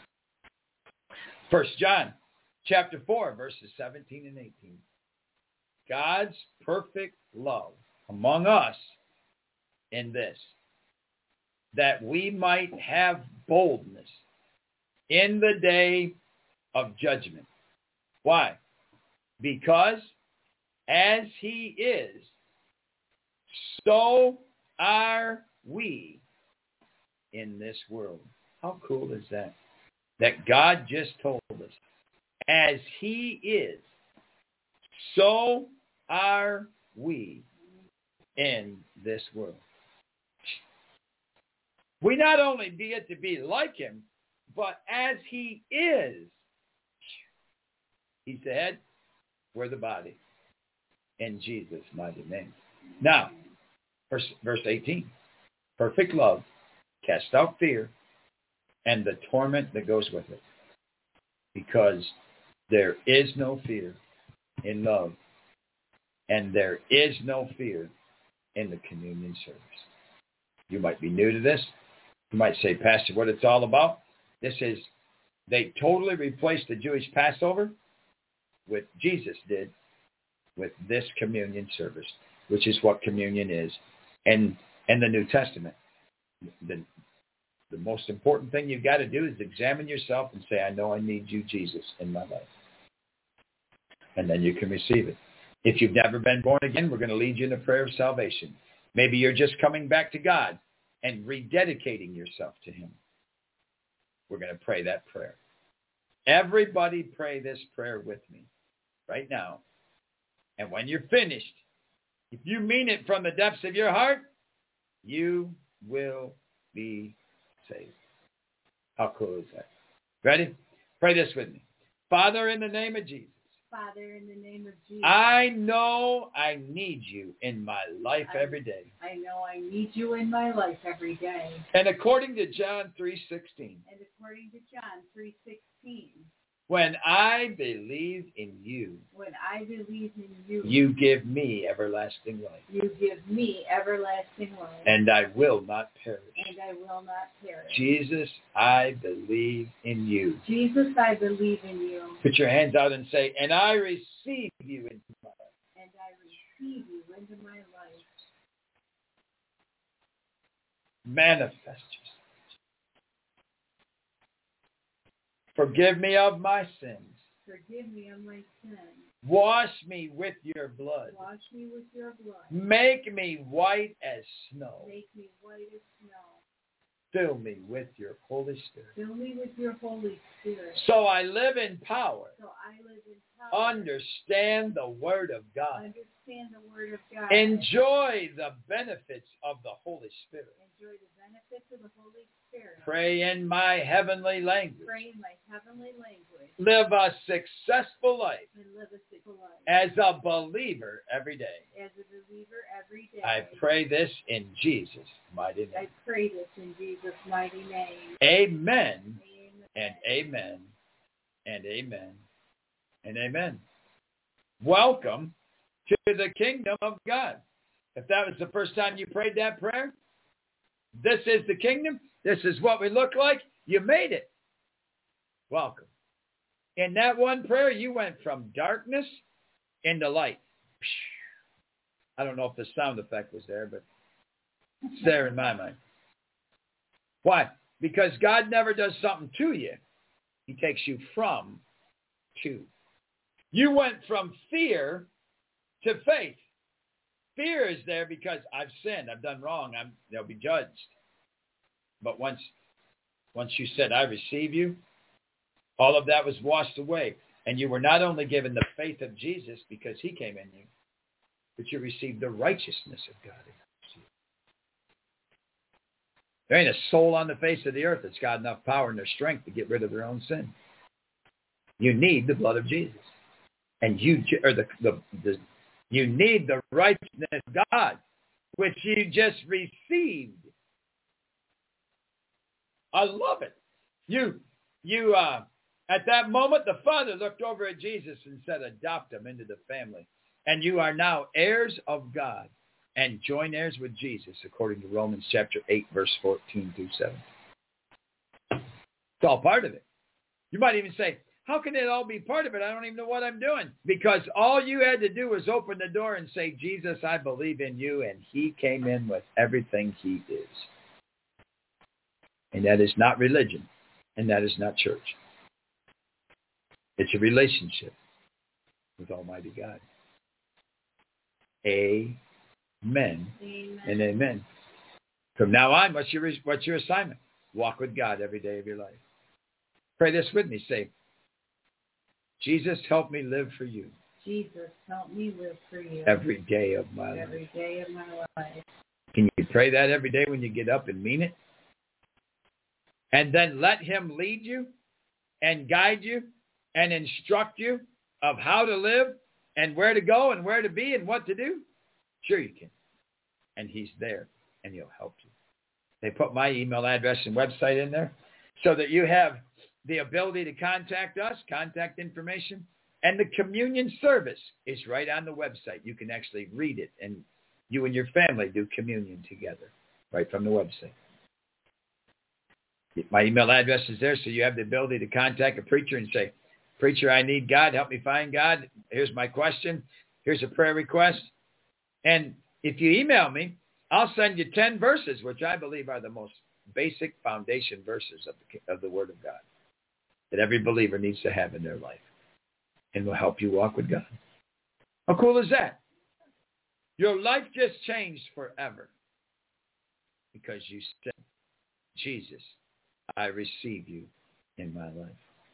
First John chapter four, verses seventeen and eighteen. God's perfect love among us in this, that we might have boldness in the day of judgment. Why? Because as he is, so are we in this world. How cool is that? That God just told us, as he is, so are we in this world. We not only be it to be like him, but as he is, he's the head, we're the body. In Jesus' mighty name. Now, verse, verse eighteen. Perfect love casts out fear and the torment that goes with it. Because there is no fear in love. And there is no fear in the communion service. You might be new to this. You might say, Pastor, what it's all about? This is, they totally replaced the Jewish Passover with Jesus did with this communion service, which is what communion is. And in the New Testament, the, the most important thing you've got to do is examine yourself and say, I know I need you, Jesus, in my life. And then you can receive it. If you've never been born again, we're going to lead you in a prayer of salvation. Maybe you're just coming back to God and rededicating yourself to him. We're going to pray that prayer. Everybody pray this prayer with me right now. And when you're finished, if you mean it from the depths of your heart, you will be saved. How cool is that? Ready? Pray this with me. Father, in the name of Jesus. Father, in the name of Jesus. I know I need you in my life I, every day. I know I need you in my life every day. And according to John three sixteen. And according to John three sixteen. When I believe in you. When I believe in you. You give me everlasting life. You give me everlasting life. And I will not perish. And I will not perish. Jesus, I believe in you. Jesus, I believe in you. Put your hands out and say, and I receive you into my life. And I receive you into my life. Manifest yourself. Forgive me of my sins. Forgive me of my sins. Wash me with your blood. Wash me with your blood. Make me white as snow. Make me white as snow. Fill me with your Holy Spirit. Fill me with your Holy Spirit. So I live in power. So I live in power. Understand the Word of God. Understand the Word of God. Enjoy the benefits of the Holy Spirit. Enjoy the benefits of the Holy Spirit. Pray in my heavenly language. Pray in my heavenly language. Live a successful life. And live a successful life. As a believer every day. As a believer every day. I pray this in Jesus' mighty name. I pray this in Jesus' mighty name. Amen. Amen. And amen. And amen. And amen. Welcome to the kingdom of God. If that was the first time you prayed that prayer, this is the kingdom. This is what we look like. You made it. Welcome. In that one prayer, you went from darkness into light. I don't know if the sound effect was there, but it's there in my mind. Why? Because God never does something to you. He takes you from to. You went from fear to faith. Fear is there because I've sinned. I've done wrong. I'm, they'll be judged. But once, once you said, I receive you, all of that was washed away. And you were not only given the faith of Jesus because he came in you, but you received the righteousness of God. There ain't a soul on the face of the earth that's got enough power and their strength to get rid of their own sin. You need the blood of Jesus. And you, or the, the, the you need the righteousness of God, which you just received. I love it. You, you, uh, at that moment, the Father looked over at Jesus and said, adopt him into the family. And you are now heirs of God and joint heirs with Jesus, according to Romans chapter eight, verse fourteen through seven. It's all part of it. You might even say, how can it all be part of it? I don't even know what I'm doing. Because all you had to do was open the door and say, Jesus, I believe in you. And he came in with everything he is. And that is not religion. And that is not church. It's a relationship with Almighty God. Amen. Amen. And amen. From now on, what's your, what's your assignment? Walk with God every day of your life. Pray this with me. Say, Jesus, help me live for you. Jesus, help me live for you. Every day of my life. Every day of my life. Can you pray that every day when you get up and mean it? And then let him lead you and guide you and instruct you of how to live and where to go and where to be and what to do? Sure you can. And he's there and he'll help you. They put my email address and website in there so that you have the ability to contact us, contact information, and the communion service is right on the website. You can actually read it, and you and your family do communion together right from the website. My email address is there, so you have the ability to contact a preacher and say, preacher, I need God. Help me find God. Here's my question. Here's a prayer request. And if you email me, I'll send you ten verses, which I believe are the most basic foundation verses of the, of the Word of God that every believer needs to have in their life and will help you walk with God. How cool is that? Your life just changed forever because you said, Jesus, I receive you in my life.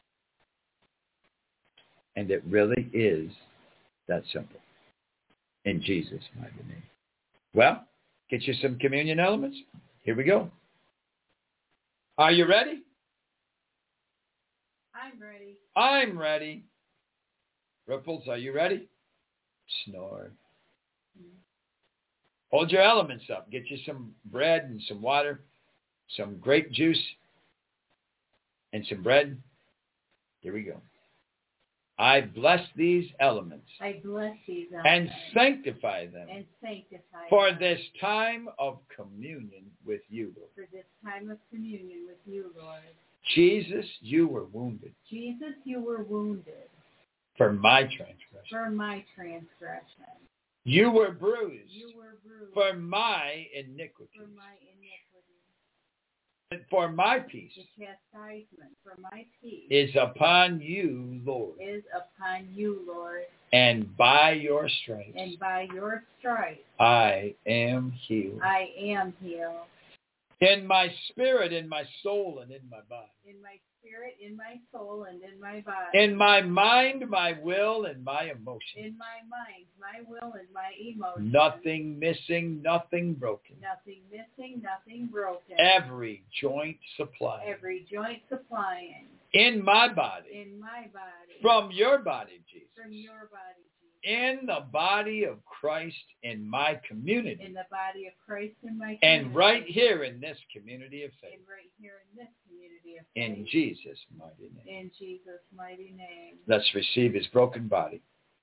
And it really is that simple. In Jesus' mighty name. Well, get you some communion elements. Here we go. Are you ready? I'm ready. I'm ready. Ripples, are you ready? Snore. Mm-hmm. Hold your elements up. Get you some bread and some water, some grape juice, and some bread. Here we go. I bless these elements. I bless these elements. And sanctify them. And sanctify for them. this time of communion with you, Lord. For this time of communion with you, Lord. Jesus, you were wounded. Jesus, you were wounded. For my transgression. For my transgression. You were bruised. You were bruised. For my iniquity. For my iniquity. And for my peace. The chastisement for my peace. Is upon you, Lord. Is upon you, Lord. And by your stripes. And by your stripes. I am healed. I am healed. In my spirit, in my soul, and in my body. In my spirit, in my soul, and in my body. In my mind, my will, and my emotions. In my mind, my will, and my emotions. Nothing missing, nothing broken. Nothing missing, nothing broken. Every joint supplying. Every joint supplying. In my body. In my body. From your body, Jesus. From your body, Jesus. In the body of Christ in my community. In the body of Christ in my community. And right here in this community of faith. And right here in this community of faith. In Jesus' mighty name. In Jesus' mighty name. Let's receive his broken body.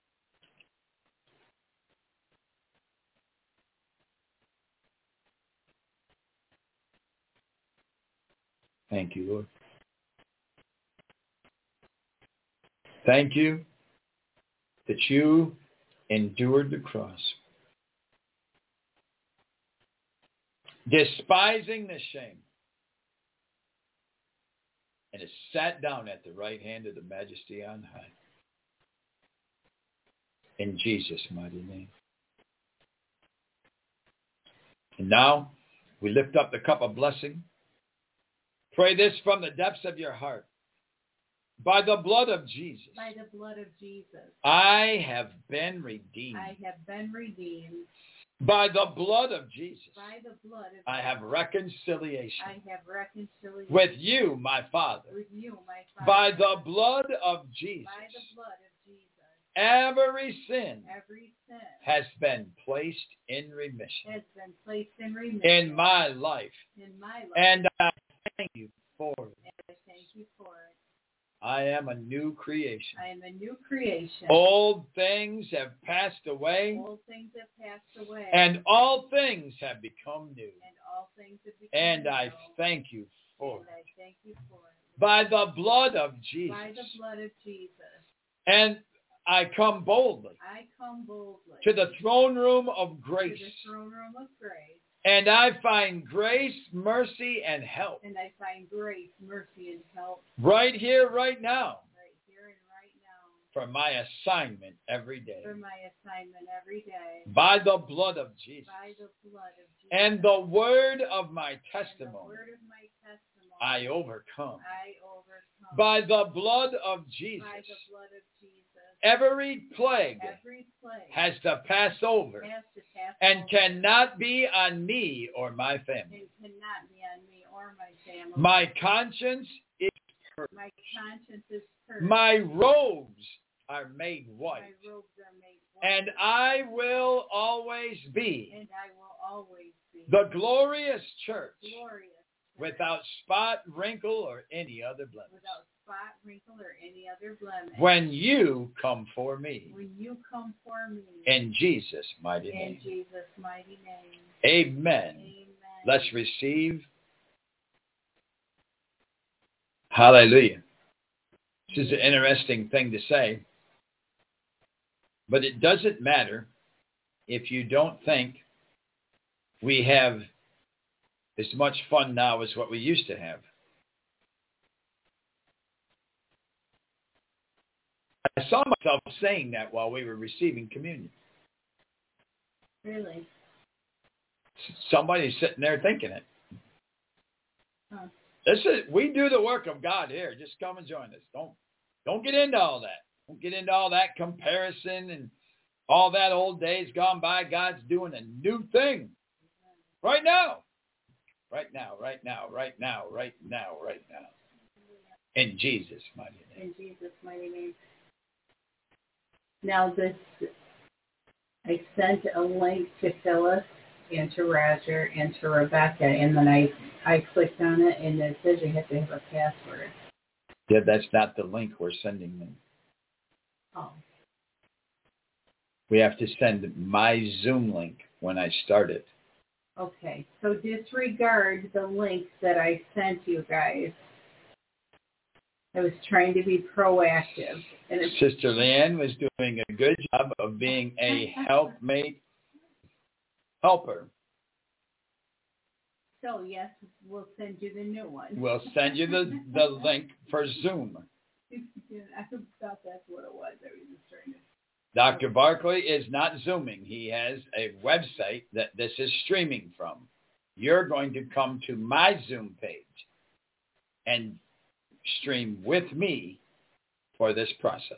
Thank you, Lord. Thank you that you endured the cross, despising the shame, and has sat down at the right hand of the Majesty on high. In Jesus' mighty name. And now we lift up the cup of blessing. Pray this from the depths of your heart. By the blood of Jesus. By the blood of Jesus. I have been redeemed. I have been redeemed. By the blood of Jesus. By the blood of Jesus. I have reconciliation. I have reconciliation. With you, my Father. With you, my Father. By the blood of Jesus. By the blood of Jesus. Every sin. Every sin. Has been placed in remission. Has been placed in remission. In my life. In my life. And I thank you for it. And I thank you for it. I am a new creation. I am a new creation. Old things have passed away. Old things have passed away. And all things have become new. And all things have become and new. And I thank you for and it. I thank you for it. By the blood of Jesus. By the blood of Jesus. And I come boldly. I come boldly. To the throne room of grace. To the throne room of grace. And I find grace, mercy, and help. And I find grace, mercy, and help. Right here, right now. Right here and right now. For my assignment every day. For my assignment every day. By the blood of Jesus. By the blood of Jesus. And the word of my testimony. And the word of my testimony. I overcome. I overcome. By the blood of Jesus. By the blood of Jesus. Every plague, Every plague has to pass over has to pass and over. cannot be on me or my family. And cannot be on me or my family. My conscience is purged. My conscience is purged. My robes are made white. My robes are made white. And I will always be and I will always be the glorious church, glorious church without spot, wrinkle, or any other blemish. Without spot, wrinkle, or any other blemish. When you come for me. When you come for me. In Jesus' mighty In name. Jesus' mighty name. Amen. Amen. Let's receive. Hallelujah. This is an interesting thing to say. But it doesn't matter if you don't think we have as much fun now as what we used to have. I saw myself saying that while we were receiving communion. Really? Somebody's sitting there thinking it. Huh. This is, we do the work of God here. Just come and join us. Don't don't get into all that. Don't get into all that comparison and all that old days gone by. God's doing a new thing right now. Right now, right now, right now, right now, right now. In Jesus' mighty name. In Jesus' mighty name. Now this, I sent a link to Phyllis and to Roger and to Rebecca, and then I, I clicked on it, and it says you have to have a password. Yeah, that's not the link we're sending them. Oh. We have to send my Zoom link when I start it. Okay, so disregard the links that I sent you guys. I was trying to be proactive. And it's Sister Leanne was doing a good job of being a helpmate, helper. So, yes, we'll send you the new one. We'll send you the, the link for Zoom. I thought that's what it was. I was just trying to... Doctor Barkley is not Zooming. He has a website that this is streaming from. You're going to come to my Zoom page and stream with me for this process.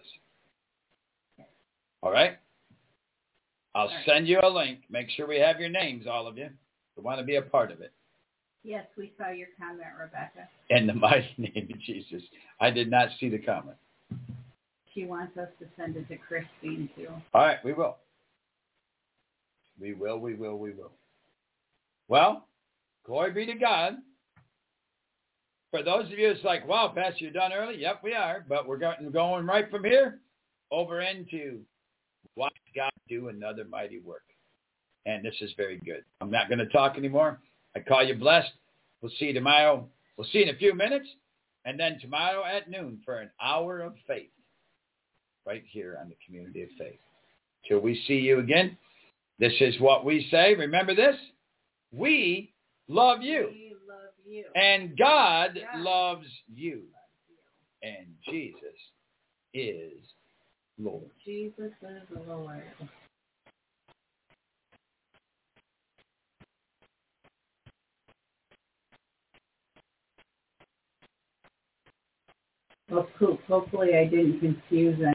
All right? I'll send you a link. Make sure we have your names, all of you. We want to be a part of it. Yes, we saw your comment, Rebecca. In the mighty name of Jesus. I did not see the comment. She wants us to send it to Christine, too. All right, we will. We will, we will, we will. Well, glory be to God. For those of you, it's like, wow, Pastor, you're done early? Yep, we are. But we're going, going right from here over into watch God do another mighty work. And this is very good. I'm not going to talk anymore. I call you blessed. We'll see you tomorrow. We'll see you in a few minutes. And then tomorrow at noon for an hour of faith. Right here on the Community of Faith. Till we see you again, this is what we say. Remember this? We love you. We love you. And God, God loves you. loves you. And Jesus is Lord. Jesus is the Lord. Well, cool. Hopefully I didn't confuse